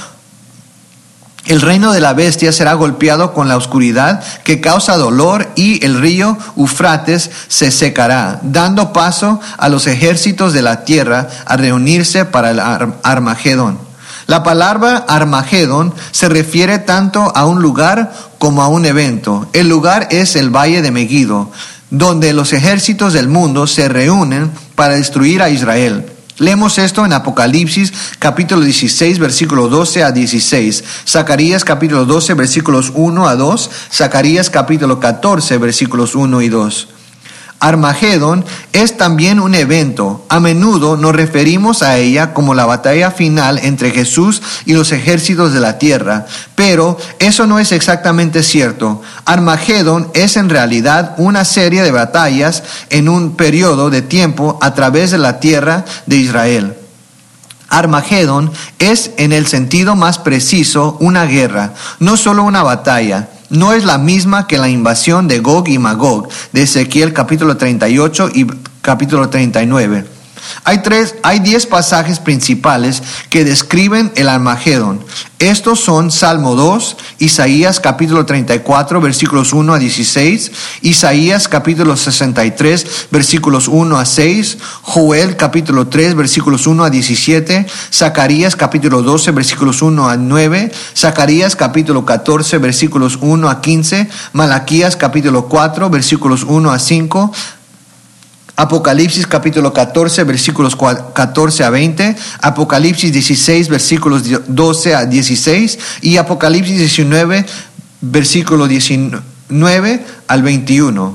con la oscuridad que causa dolor, y el río Eufrates se secará, dando paso a los ejércitos de la tierra a reunirse para el Armagedón. La palabra Armagedón se refiere tanto a un lugar como a un evento. El lugar es el valle de Megiddo, donde los ejércitos del mundo se reúnen para destruir a Israel. Leemos esto en Apocalipsis capítulo 16, versículo 12 a 16, Zacarías capítulo 12, versículos 1 a 2, Zacarías capítulo 14, versículos 1 y 2. Armagedón es también un evento. A menudo nos referimos a ella como la batalla final entre Jesús y los ejércitos de la tierra, pero eso no es exactamente cierto. Armagedón es en realidad una serie de batallas en un periodo de tiempo a través de la tierra de Israel. Armagedón es, en el sentido más preciso, una guerra, no solo una batalla. No es la misma que la invasión de Gog y Magog de Ezequiel capítulo 38 y capítulo 39. Hay 10 pasajes principales que describen el Armagedón. Estos son Salmo 2, Isaías capítulo 34, versículos 1 a 16, Isaías capítulo 63, versículos 1 a 6, Joel capítulo 3, versículos 1 a 17, Zacarías capítulo 12, versículos 1 a 9, Zacarías capítulo 14, versículos 1 a 15, Malaquías capítulo 4, versículos 1 a 5, Apocalipsis capítulo 14, versículos 14 a 20, Apocalipsis 16, versículos 12 a 16 y Apocalipsis 19, versículo 19 al 21.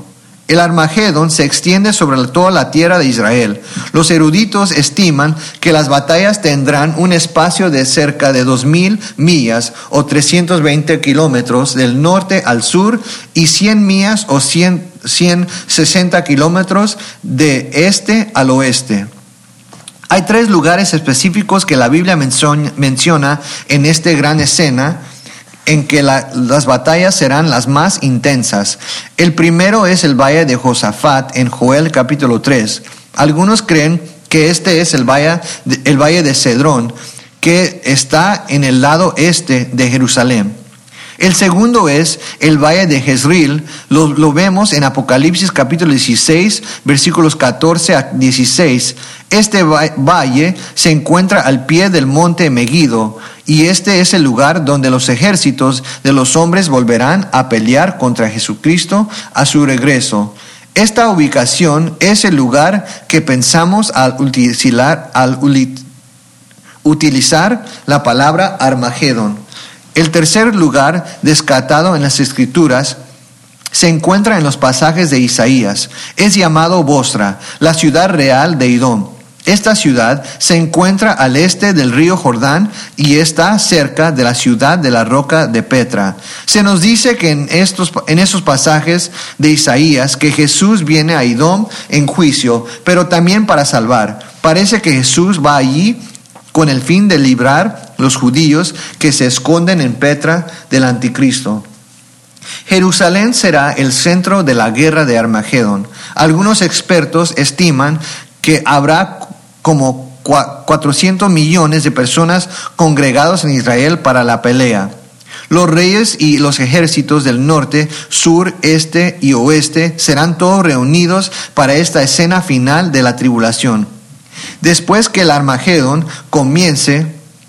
El Armagedón se extiende sobre toda la tierra de Israel. Los eruditos estiman que las batallas tendrán un espacio de cerca de 2,000 millas o 320 kilómetros del norte al sur y 100 millas o 160 kilómetros de este al oeste. Hay 3 lugares específicos que la Biblia menciona en esta gran escena en que las batallas serán las más intensas. El primero es el valle de Josafat en Joel capítulo 3. Algunos creen que este es el valle de Cedrón, que está en el lado este de Jerusalén. El segundo es el valle de Jezreel, lo vemos en Apocalipsis capítulo 16, versículos 14 a 16. Este valle se encuentra al pie del monte Megiddo, y este es el lugar donde los ejércitos de los hombres volverán a pelear contra Jesucristo a su regreso. Esta ubicación es el lugar que pensamos al utilizar la palabra Armagedón. El tercer lugar descartado en las Escrituras se encuentra en los pasajes de Isaías. Es llamado Bosra, la ciudad real de Edom. Esta ciudad se encuentra al este del río Jordán y está cerca de la ciudad de la roca de Petra. Se nos dice que en esos pasajes de Isaías que Jesús viene a Edom en juicio, pero también para salvar. Parece que Jesús va allí con el fin de librar los judíos que se esconden en Petra del anticristo. Jerusalén será el centro de la guerra de Armagedón. Algunos expertos estiman que habrá como 400 millones de personas congregados en Israel para la pelea. Los reyes y los ejércitos del norte, sur, este y oeste serán todos reunidos para esta escena final de la tribulación. Después que el Armagedón comience,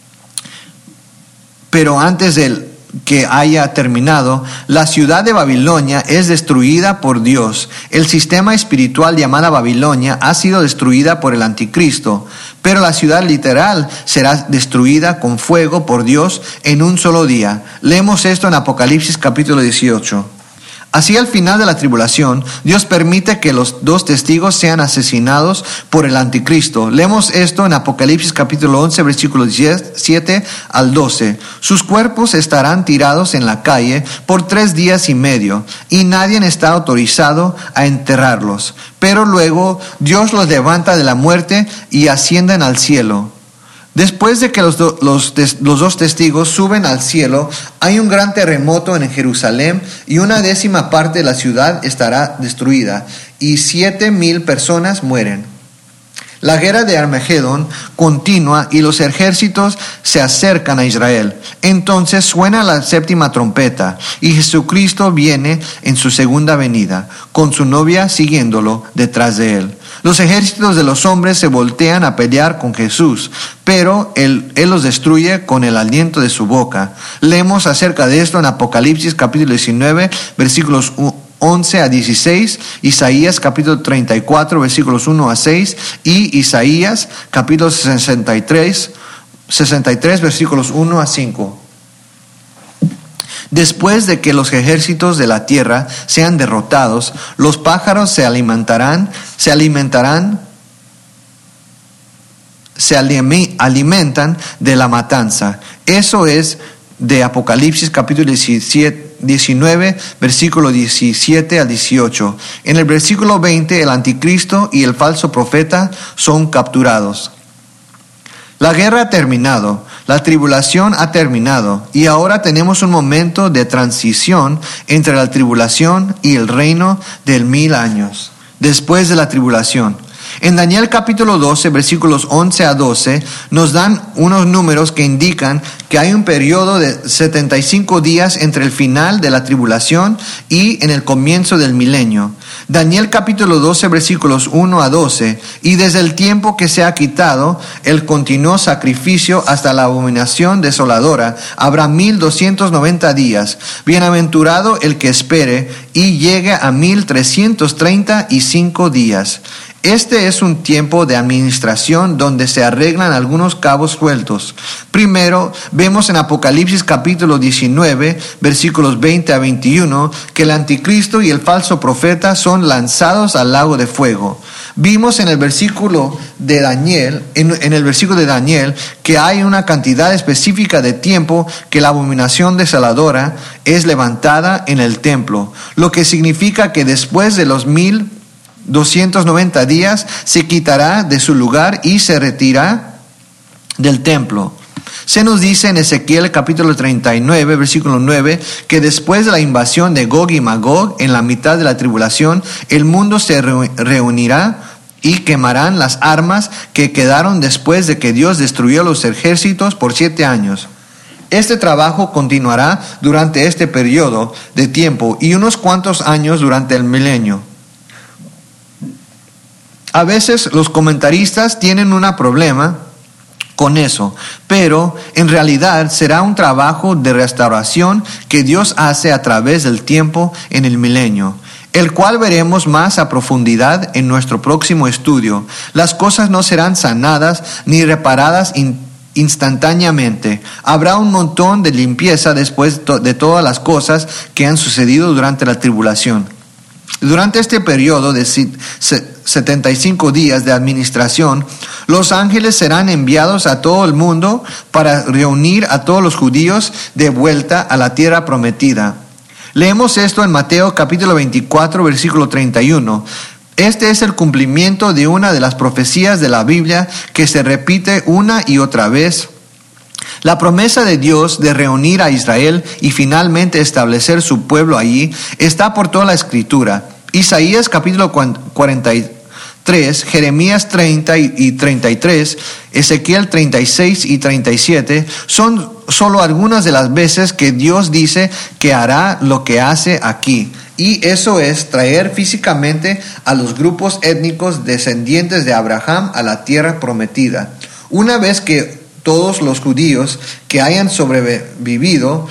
pero antes de que haya terminado, la ciudad de Babilonia es destruida por Dios. El sistema espiritual llamada Babilonia ha sido destruida por el anticristo, pero la ciudad literal será destruida con fuego por Dios en un solo día. Leemos esto en Apocalipsis capítulo 18. Así al final de la tribulación, Dios permite que los 2 testigos sean asesinados por el anticristo. Leemos esto en Apocalipsis capítulo 11, versículos 7 al 12. Sus cuerpos estarán tirados en la calle por 3 días y medio, y nadie está autorizado a enterrarlos. Pero luego Dios los levanta de la muerte y ascienden al cielo. Después de que los 2 testigos suben al cielo, hay un gran terremoto en Jerusalén y 1/10 parte de la ciudad estará destruida y 7,000 personas mueren. La guerra de Armagedón continúa y los ejércitos se acercan a Israel. Entonces suena la 7ª trompeta y Jesucristo viene en su segunda venida, con su novia siguiéndolo detrás de él. Los ejércitos de los hombres se voltean a pelear con Jesús, pero Él los destruye con el aliento de su boca. Leemos acerca de esto en Apocalipsis capítulo 19, versículos 11 a 16, Isaías capítulo 34, versículos 1 a 6, y Isaías capítulo 63, versículos 1 a 5. Después de que los ejércitos de la tierra sean derrotados, los pájaros se alimentan de la matanza. Eso es de Apocalipsis capítulo 19, versículo 17 al 18. En el versículo 20, el anticristo y el falso profeta son capturados. La guerra ha terminado, la tribulación ha terminado, y ahora tenemos un momento de transición entre la tribulación y el reino del 1000 años. Después de la tribulación. En Daniel capítulo 12, versículos 11 a 12, nos dan unos números que indican que hay un periodo de 75 días entre el final de la tribulación y en el comienzo del milenio. Daniel capítulo 12, versículos 1 a 12, y desde el tiempo que se ha quitado el continuo sacrificio hasta la abominación desoladora, habrá 1290 días. Bienaventurado el que espere y llegue a 1335 días. Este es un tiempo de administración donde se arreglan algunos cabos sueltos. Primero, vemos en Apocalipsis capítulo 19, versículos 20 a 21, que el anticristo y el falso profeta son lanzados al lago de fuego. Vimos en el versículo de Daniel, en el versículo de Daniel, que hay una cantidad específica de tiempo que la abominación desoladora es levantada en el templo, lo que significa que después de los 1290 días se quitará de su lugar y se retirará del templo. Se nos dice en Ezequiel capítulo 39, versículo 9, que después de la invasión de Gog y Magog, en la mitad de la tribulación, el mundo se reunirá y quemarán las armas que quedaron después de que Dios destruyó los ejércitos por 7 años. Este trabajo continuará durante este periodo de tiempo y unos cuantos años durante el milenio. A veces los comentaristas tienen un problema con eso, pero en realidad será un trabajo de restauración que Dios hace a través del tiempo en el milenio, el cual veremos más a profundidad en nuestro próximo estudio. Las cosas no serán sanadas ni reparadas instantáneamente. Habrá un montón de limpieza después de todas las cosas que han sucedido durante la tribulación. Durante este periodo de 75 días de administración, los ángeles serán enviados a todo el mundo para reunir a todos los judíos de vuelta a la tierra prometida. Leemos esto en Mateo capítulo 24, versículo 31. Este es el cumplimiento de una de las profecías de la Biblia que se repite una y otra vez. La promesa de Dios de reunir a Israel y finalmente establecer su pueblo allí está por toda la Escritura. Isaías capítulo 43, Jeremías 30 y 33, Ezequiel 36 y 37 son solo algunas de las veces que Dios dice que hará lo que hace aquí. Y eso es traer físicamente a los grupos étnicos descendientes de Abraham a la tierra prometida. Una vez que todos los judíos que hayan sobrevivido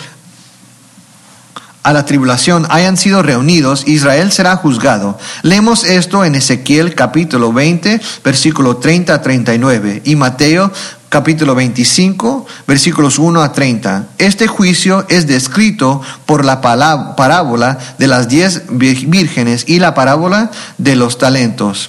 a la tribulación hayan sido reunidos, Israel será juzgado. Leemos esto en Ezequiel capítulo 20, versículo 30 a 39, y Mateo capítulo 25, versículos 1 a 30. Este juicio es descrito por la parábola de las 10 vírgenes y la parábola de los talentos.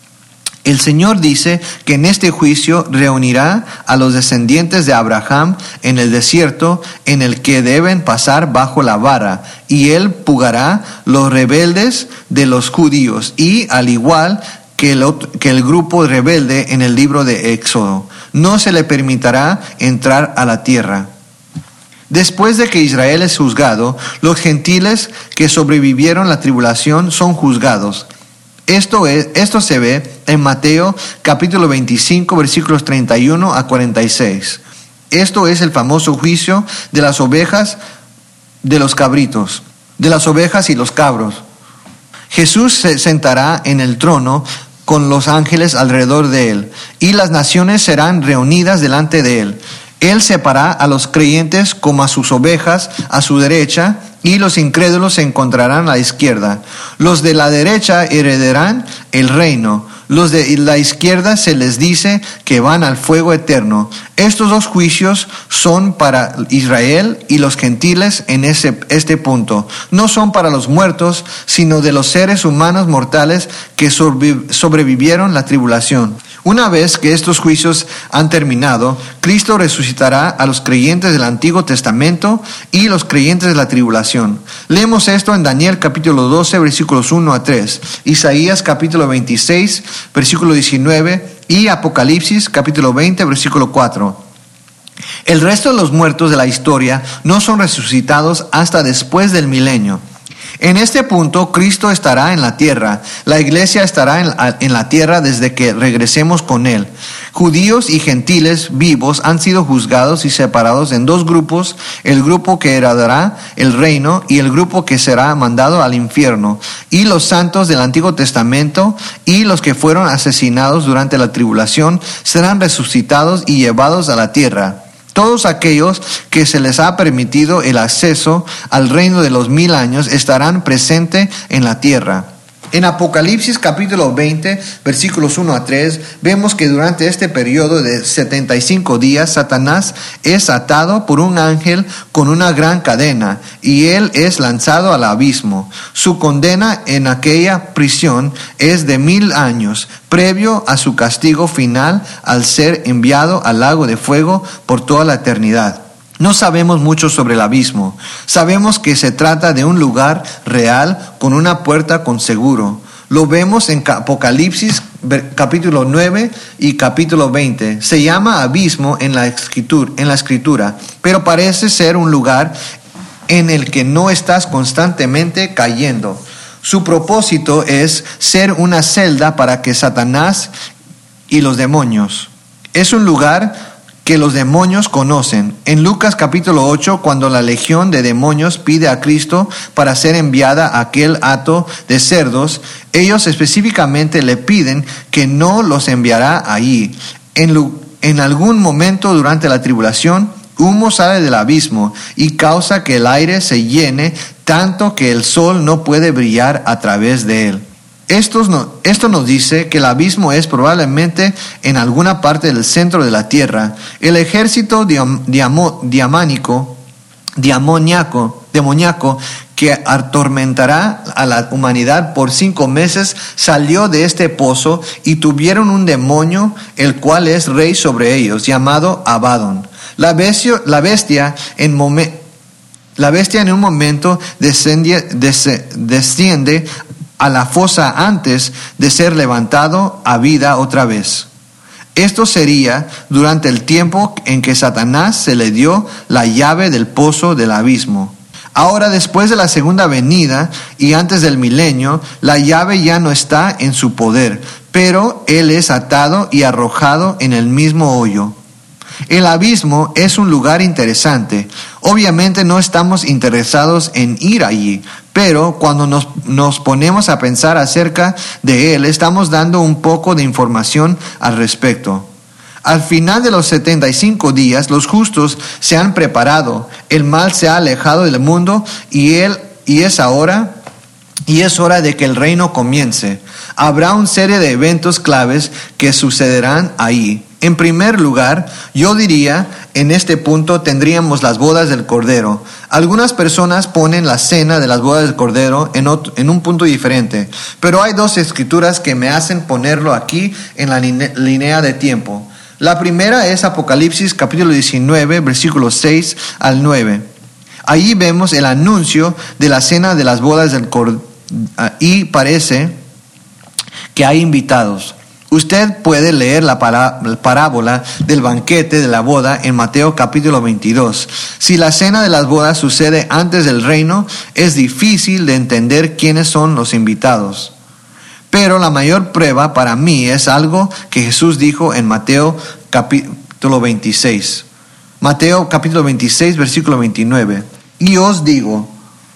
El Señor dice que en este juicio reunirá a los descendientes de Abraham en el desierto en el que deben pasar bajo la vara, y Él purgará los rebeldes de los judíos, y al igual que el grupo rebelde en el libro de Éxodo, no se le permitirá entrar a la tierra. Después de que Israel es juzgado, los gentiles que sobrevivieron la tribulación son juzgados. Esto se ve en Mateo capítulo 25, versículos 31 a 46. Esto es el famoso juicio de las ovejas, de los cabritos, de las ovejas y los cabros. Jesús se sentará en el trono con los ángeles alrededor de él, y las naciones serán reunidas delante de él. Él separará a los creyentes como a sus ovejas a su derecha, y los incrédulos se encontrarán a la izquierda. Los de la derecha heredarán el reino. Los de la izquierda se les dice que van al fuego eterno. Estos dos juicios son para Israel y los gentiles en este punto. No son para los muertos, sino de los seres humanos mortales que sobrevivieron la tribulación. Una vez que estos juicios han terminado, Cristo resucitará a los creyentes del Antiguo Testamento y los creyentes de la tribulación. Leemos esto en Daniel capítulo 12, versículos 1 a 3, Isaías capítulo 26, versículo 19 y Apocalipsis capítulo 20, versículo 4. El resto de los muertos de la historia no son resucitados hasta después del milenio. En este punto, Cristo estará en la tierra. La iglesia estará en la tierra desde que regresemos con Él. Judíos y gentiles vivos han sido juzgados y separados en dos grupos: el grupo que heredará el reino y el grupo que será mandado al infierno. Y los santos del Antiguo Testamento y los que fueron asesinados durante la tribulación serán resucitados y llevados a la tierra. Todos aquellos que se les ha permitido el acceso al reino de los 1000 años estarán presentes en la tierra. En Apocalipsis capítulo 20, versículos 1 a 3, vemos que durante este periodo de 75 días, Satanás es atado por un ángel con una gran cadena y él es lanzado al abismo. Su condena en aquella prisión es de 1000 años, previo a su castigo final al ser enviado al lago de fuego por toda la eternidad. No sabemos mucho sobre el abismo. Sabemos que se trata de un lugar real con una puerta con seguro. Lo vemos en Apocalipsis capítulo 9 y capítulo 20. Se llama abismo en la escritura, pero parece ser un lugar en el que no estás constantemente cayendo. Su propósito es ser una celda para que Satanás y los demonios. Es un lugar que los demonios conocen. En Lucas capítulo 8, cuando la legión de demonios pide a Cristo para ser enviada a aquel hato de cerdos, ellos específicamente le piden que no los enviará allí. En algún momento durante la tribulación, humo sale del abismo y causa que el aire se llene tanto que el sol no puede brillar a través de él. Esto nos dice que el abismo es probablemente en alguna parte del centro de la tierra. El ejército demoníaco que atormentará a la humanidad por 5 meses salió de este pozo y tuvieron un demonio, el cual es rey sobre ellos, llamado Abadón. La bestia en un momento desciende a la fosa antes de ser levantado a vida otra vez. Esto sería durante el tiempo en que Satanás se le dio la llave del pozo del abismo. Ahora, después de la segunda venida y antes del milenio, la llave ya no está en su poder, pero él es atado y arrojado en el mismo hoyo. El abismo es un lugar interesante. Obviamente no estamos interesados en ir allí, pero cuando nos ponemos a pensar acerca de él, estamos dando un poco de información al respecto. Al final de los 75 días, los justos se han preparado, el mal se ha alejado del mundo y es hora de que el reino comience. Habrá una serie de eventos claves que sucederán ahí. En primer lugar, yo diría, en este punto tendríamos las bodas del Cordero. Algunas personas ponen la cena de las bodas del Cordero en un punto diferente, pero hay 2 escrituras que me hacen ponerlo aquí en la línea de tiempo. La primera es Apocalipsis capítulo 19, versículos 6 al 9. Allí vemos el anuncio de la cena de las bodas del Cordero y parece que hay invitados. Usted puede leer la parábola del banquete de la boda en Mateo capítulo 22. Si la cena de las bodas sucede antes del reino, es difícil de entender quiénes son los invitados. Pero la mayor prueba para mí es algo que Jesús dijo en Mateo capítulo 26. Mateo capítulo 26, versículo 29. Y os digo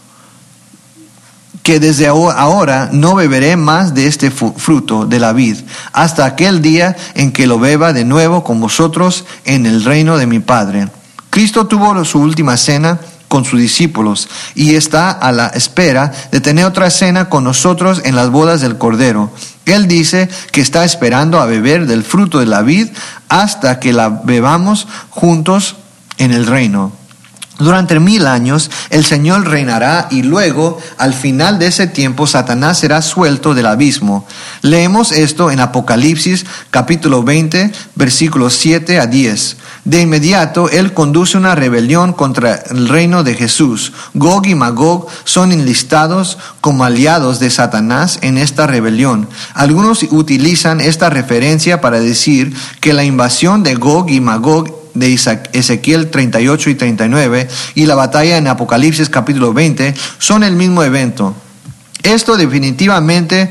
que desde ahora no beberé más de este fruto de la vid, hasta aquel día en que lo beba de nuevo con vosotros en el reino de mi Padre. Cristo tuvo su última cena con sus discípulos y está a la espera de tener otra cena con nosotros en las bodas del Cordero. Él dice que está esperando a beber del fruto de la vid hasta que la bebamos juntos en el reino. Durante 1000 años el Señor reinará y luego, al final de ese tiempo, Satanás será suelto del abismo. Leemos esto en Apocalipsis capítulo 20, versículos 7 a 10. De inmediato, él conduce una rebelión contra el reino de Jesús. Gog y Magog son enlistados como aliados de Satanás en esta rebelión. Algunos utilizan esta referencia para decir que la invasión de Gog y Magog de Ezequiel 38 y 39 y la batalla en Apocalipsis capítulo 20 son el mismo evento. Esto es definitivamente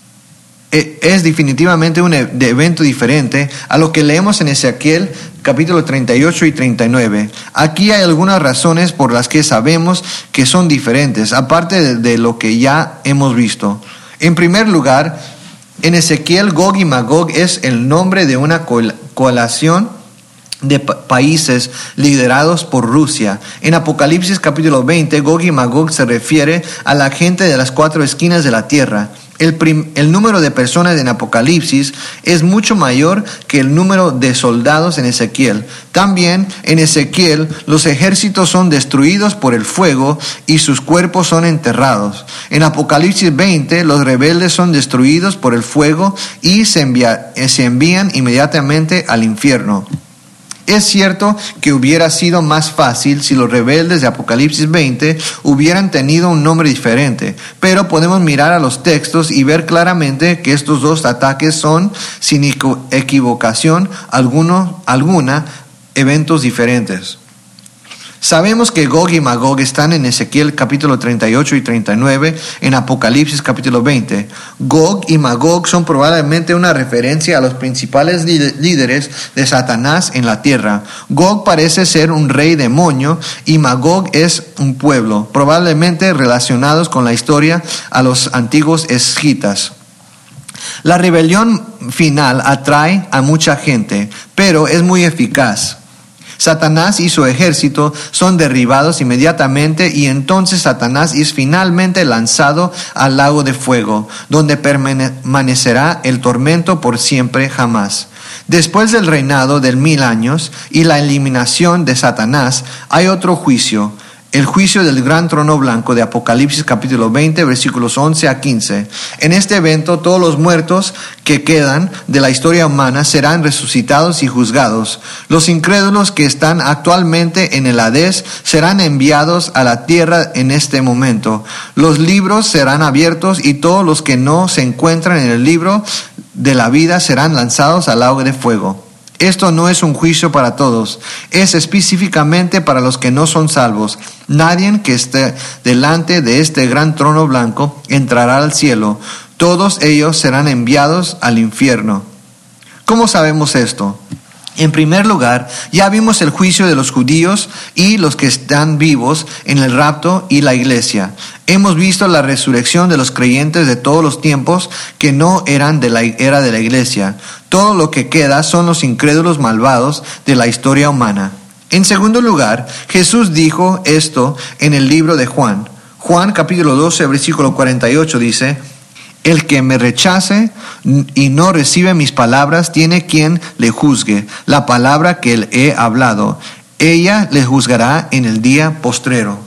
un evento diferente a lo que leemos en Ezequiel capítulo 38 y 39. Aquí hay algunas razones por las que sabemos que son diferentes, aparte de lo que ya hemos visto. En primer lugar, en Ezequiel, Gog y Magog es el nombre de una coalición de países liderados por Rusia. En Apocalipsis capítulo 20, Gog y Magog se refiere a la gente de las 4 esquinas de la tierra. El número de personas en Apocalipsis es mucho mayor que el número de soldados en Ezequiel. También en Ezequiel los ejércitos son destruidos por el fuego y sus cuerpos son enterrados. En Apocalipsis 20 los rebeldes son destruidos por el fuego y se envían inmediatamente al infierno. Es cierto que hubiera sido más fácil si los rebeldes de Apocalipsis 20 hubieran tenido un nombre diferente, pero podemos mirar a los textos y ver claramente que estos dos ataques son, sin equivocación alguna, eventos diferentes. Sabemos que Gog y Magog están en Ezequiel capítulo 38 y 39, en Apocalipsis capítulo 20. Gog y Magog son probablemente una referencia a los principales líderes de Satanás en la tierra. Gog parece ser un rey demonio y Magog es un pueblo, probablemente relacionados con la historia a los antiguos escitas. La rebelión final atrae a mucha gente, pero es muy eficaz. Satanás y su ejército son derribados inmediatamente y entonces Satanás es finalmente lanzado al lago de fuego, donde permanecerá el tormento por siempre jamás. Después del reinado de 1000 años y la eliminación de Satanás, hay otro juicio. El juicio del gran trono blanco de Apocalipsis capítulo 20 versículos 11 a 15. En este evento todos los muertos que quedan de la historia humana serán resucitados y juzgados. Los incrédulos que están actualmente en el Hades serán enviados a la tierra en este momento. Los libros serán abiertos y todos los que no se encuentran en el libro de la vida serán lanzados al lago de fuego. Esto no es un juicio para todos, es específicamente para los que no son salvos. Nadie que esté delante de este gran trono blanco entrará al cielo. Todos ellos serán enviados al infierno. ¿Cómo sabemos esto? En primer lugar, ya vimos el juicio de los judíos y los que están vivos en el rapto y la iglesia. Hemos visto la resurrección de los creyentes de todos los tiempos que no eran de la era de la iglesia. Todo lo que queda son los incrédulos malvados de la historia humana. En segundo lugar, Jesús dijo esto en el libro de Juan. Juan capítulo 12, versículo 48 dice: el que me rechace y no recibe mis palabras tiene quien le juzgue. La palabra que le he hablado, ella le juzgará en el día postrero.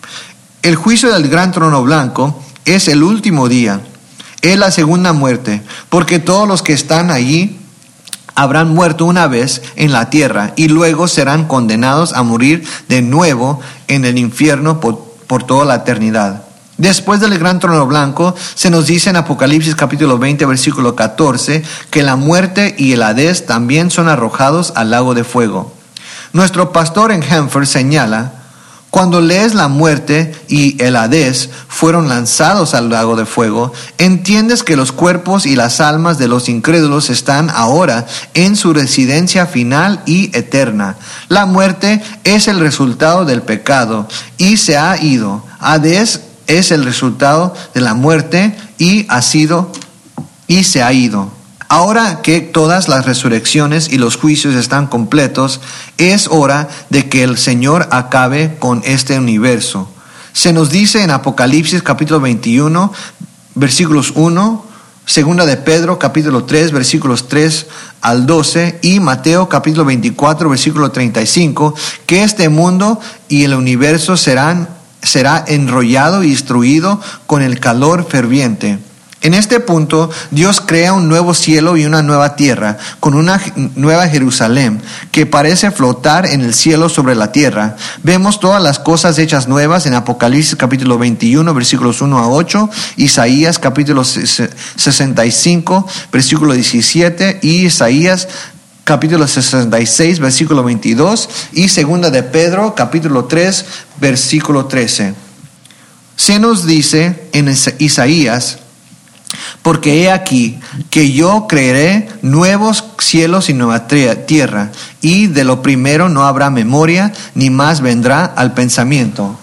El juicio del gran trono blanco es el último día. Es la segunda muerte, porque todos los que están allí habrán muerto una vez en la tierra y luego serán condenados a morir de nuevo en el infierno por toda la eternidad. Después del gran trono blanco, se nos dice en Apocalipsis capítulo 20, versículo 14, que la muerte y el Hades también son arrojados al lago de fuego. Nuestro pastor en Hanford señala: cuando lees la muerte y el Hades fueron lanzados al lago de fuego, entiendes que los cuerpos y las almas de los incrédulos están ahora en su residencia final y eterna. La muerte es el resultado del pecado y se ha ido. Hades es el resultado de la muerte y se ha ido. Ahora que todas las resurrecciones y los juicios están completos, es hora de que el Señor acabe con este universo. Se nos dice en Apocalipsis capítulo 21, versículos 1, segunda de Pedro capítulo 3, versículos 3 al 12 y Mateo capítulo 24, versículo 35, que este mundo y el universo será enrollado y destruido con el calor ferviente. En este punto, Dios crea un nuevo cielo y una nueva tierra, con una nueva Jerusalén, que parece flotar en el cielo sobre la tierra. Vemos todas las cosas hechas nuevas en Apocalipsis capítulo 21, versículos 1 a 8, Isaías capítulo 65, versículo 17, y Isaías capítulo 66, versículo 22, y segunda de Pedro capítulo 3, versículo 13. Se nos dice en Isaías: porque he aquí que yo crearé nuevos cielos y nueva tierra, y de lo primero no habrá memoria, ni más vendrá al pensamiento.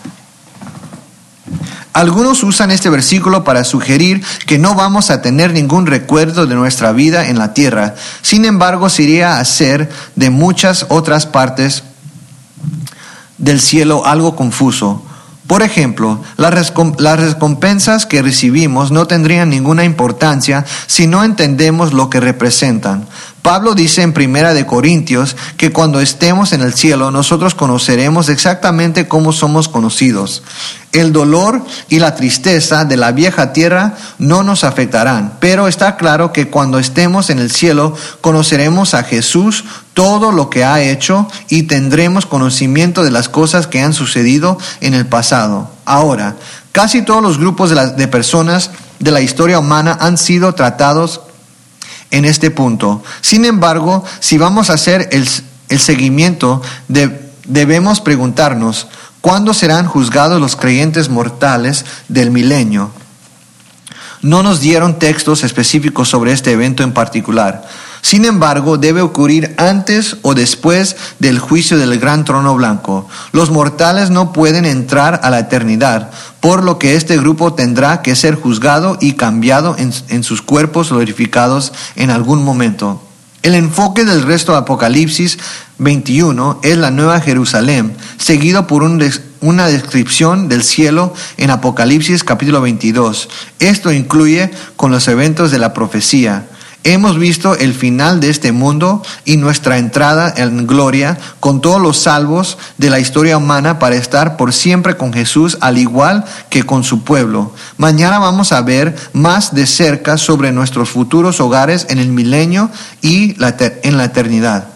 Algunos usan este versículo para sugerir que no vamos a tener ningún recuerdo de nuestra vida en la tierra. Sin embargo, sería hacer de muchas otras partes del cielo algo confuso. Por ejemplo, las recompensas que recibimos no tendrían ninguna importancia si no entendemos lo que representan. Pablo dice en 1 Corintios que cuando estemos en el cielo nosotros conoceremos exactamente cómo somos conocidos. El dolor y la tristeza de la vieja tierra no nos afectarán, pero está claro que cuando estemos en el cielo conoceremos a Jesús, todo lo que ha hecho, y tendremos conocimiento de las cosas que han sucedido en el pasado. Ahora, casi todos los grupos de personas de la historia humana han sido tratados en este punto. Sin embargo, si vamos a hacer el seguimiento, debemos preguntarnos, ¿cuándo serán juzgados los creyentes mortales del milenio? No nos dieron textos específicos sobre este evento en particular. Sin embargo, debe ocurrir antes o después del juicio del gran trono blanco. Los mortales no pueden entrar a la eternidad, por lo que este grupo tendrá que ser juzgado y cambiado en sus cuerpos glorificados en algún momento. El enfoque del resto de Apocalipsis 21 es la Nueva Jerusalén, seguido por una descripción del cielo en Apocalipsis capítulo 22. Esto incluye con los eventos de la profecía. Hemos visto el final de este mundo y nuestra entrada en gloria con todos los salvos de la historia humana para estar por siempre con Jesús, al igual que con su pueblo. Mañana vamos a ver más de cerca sobre nuestros futuros hogares en el milenio y en la eternidad.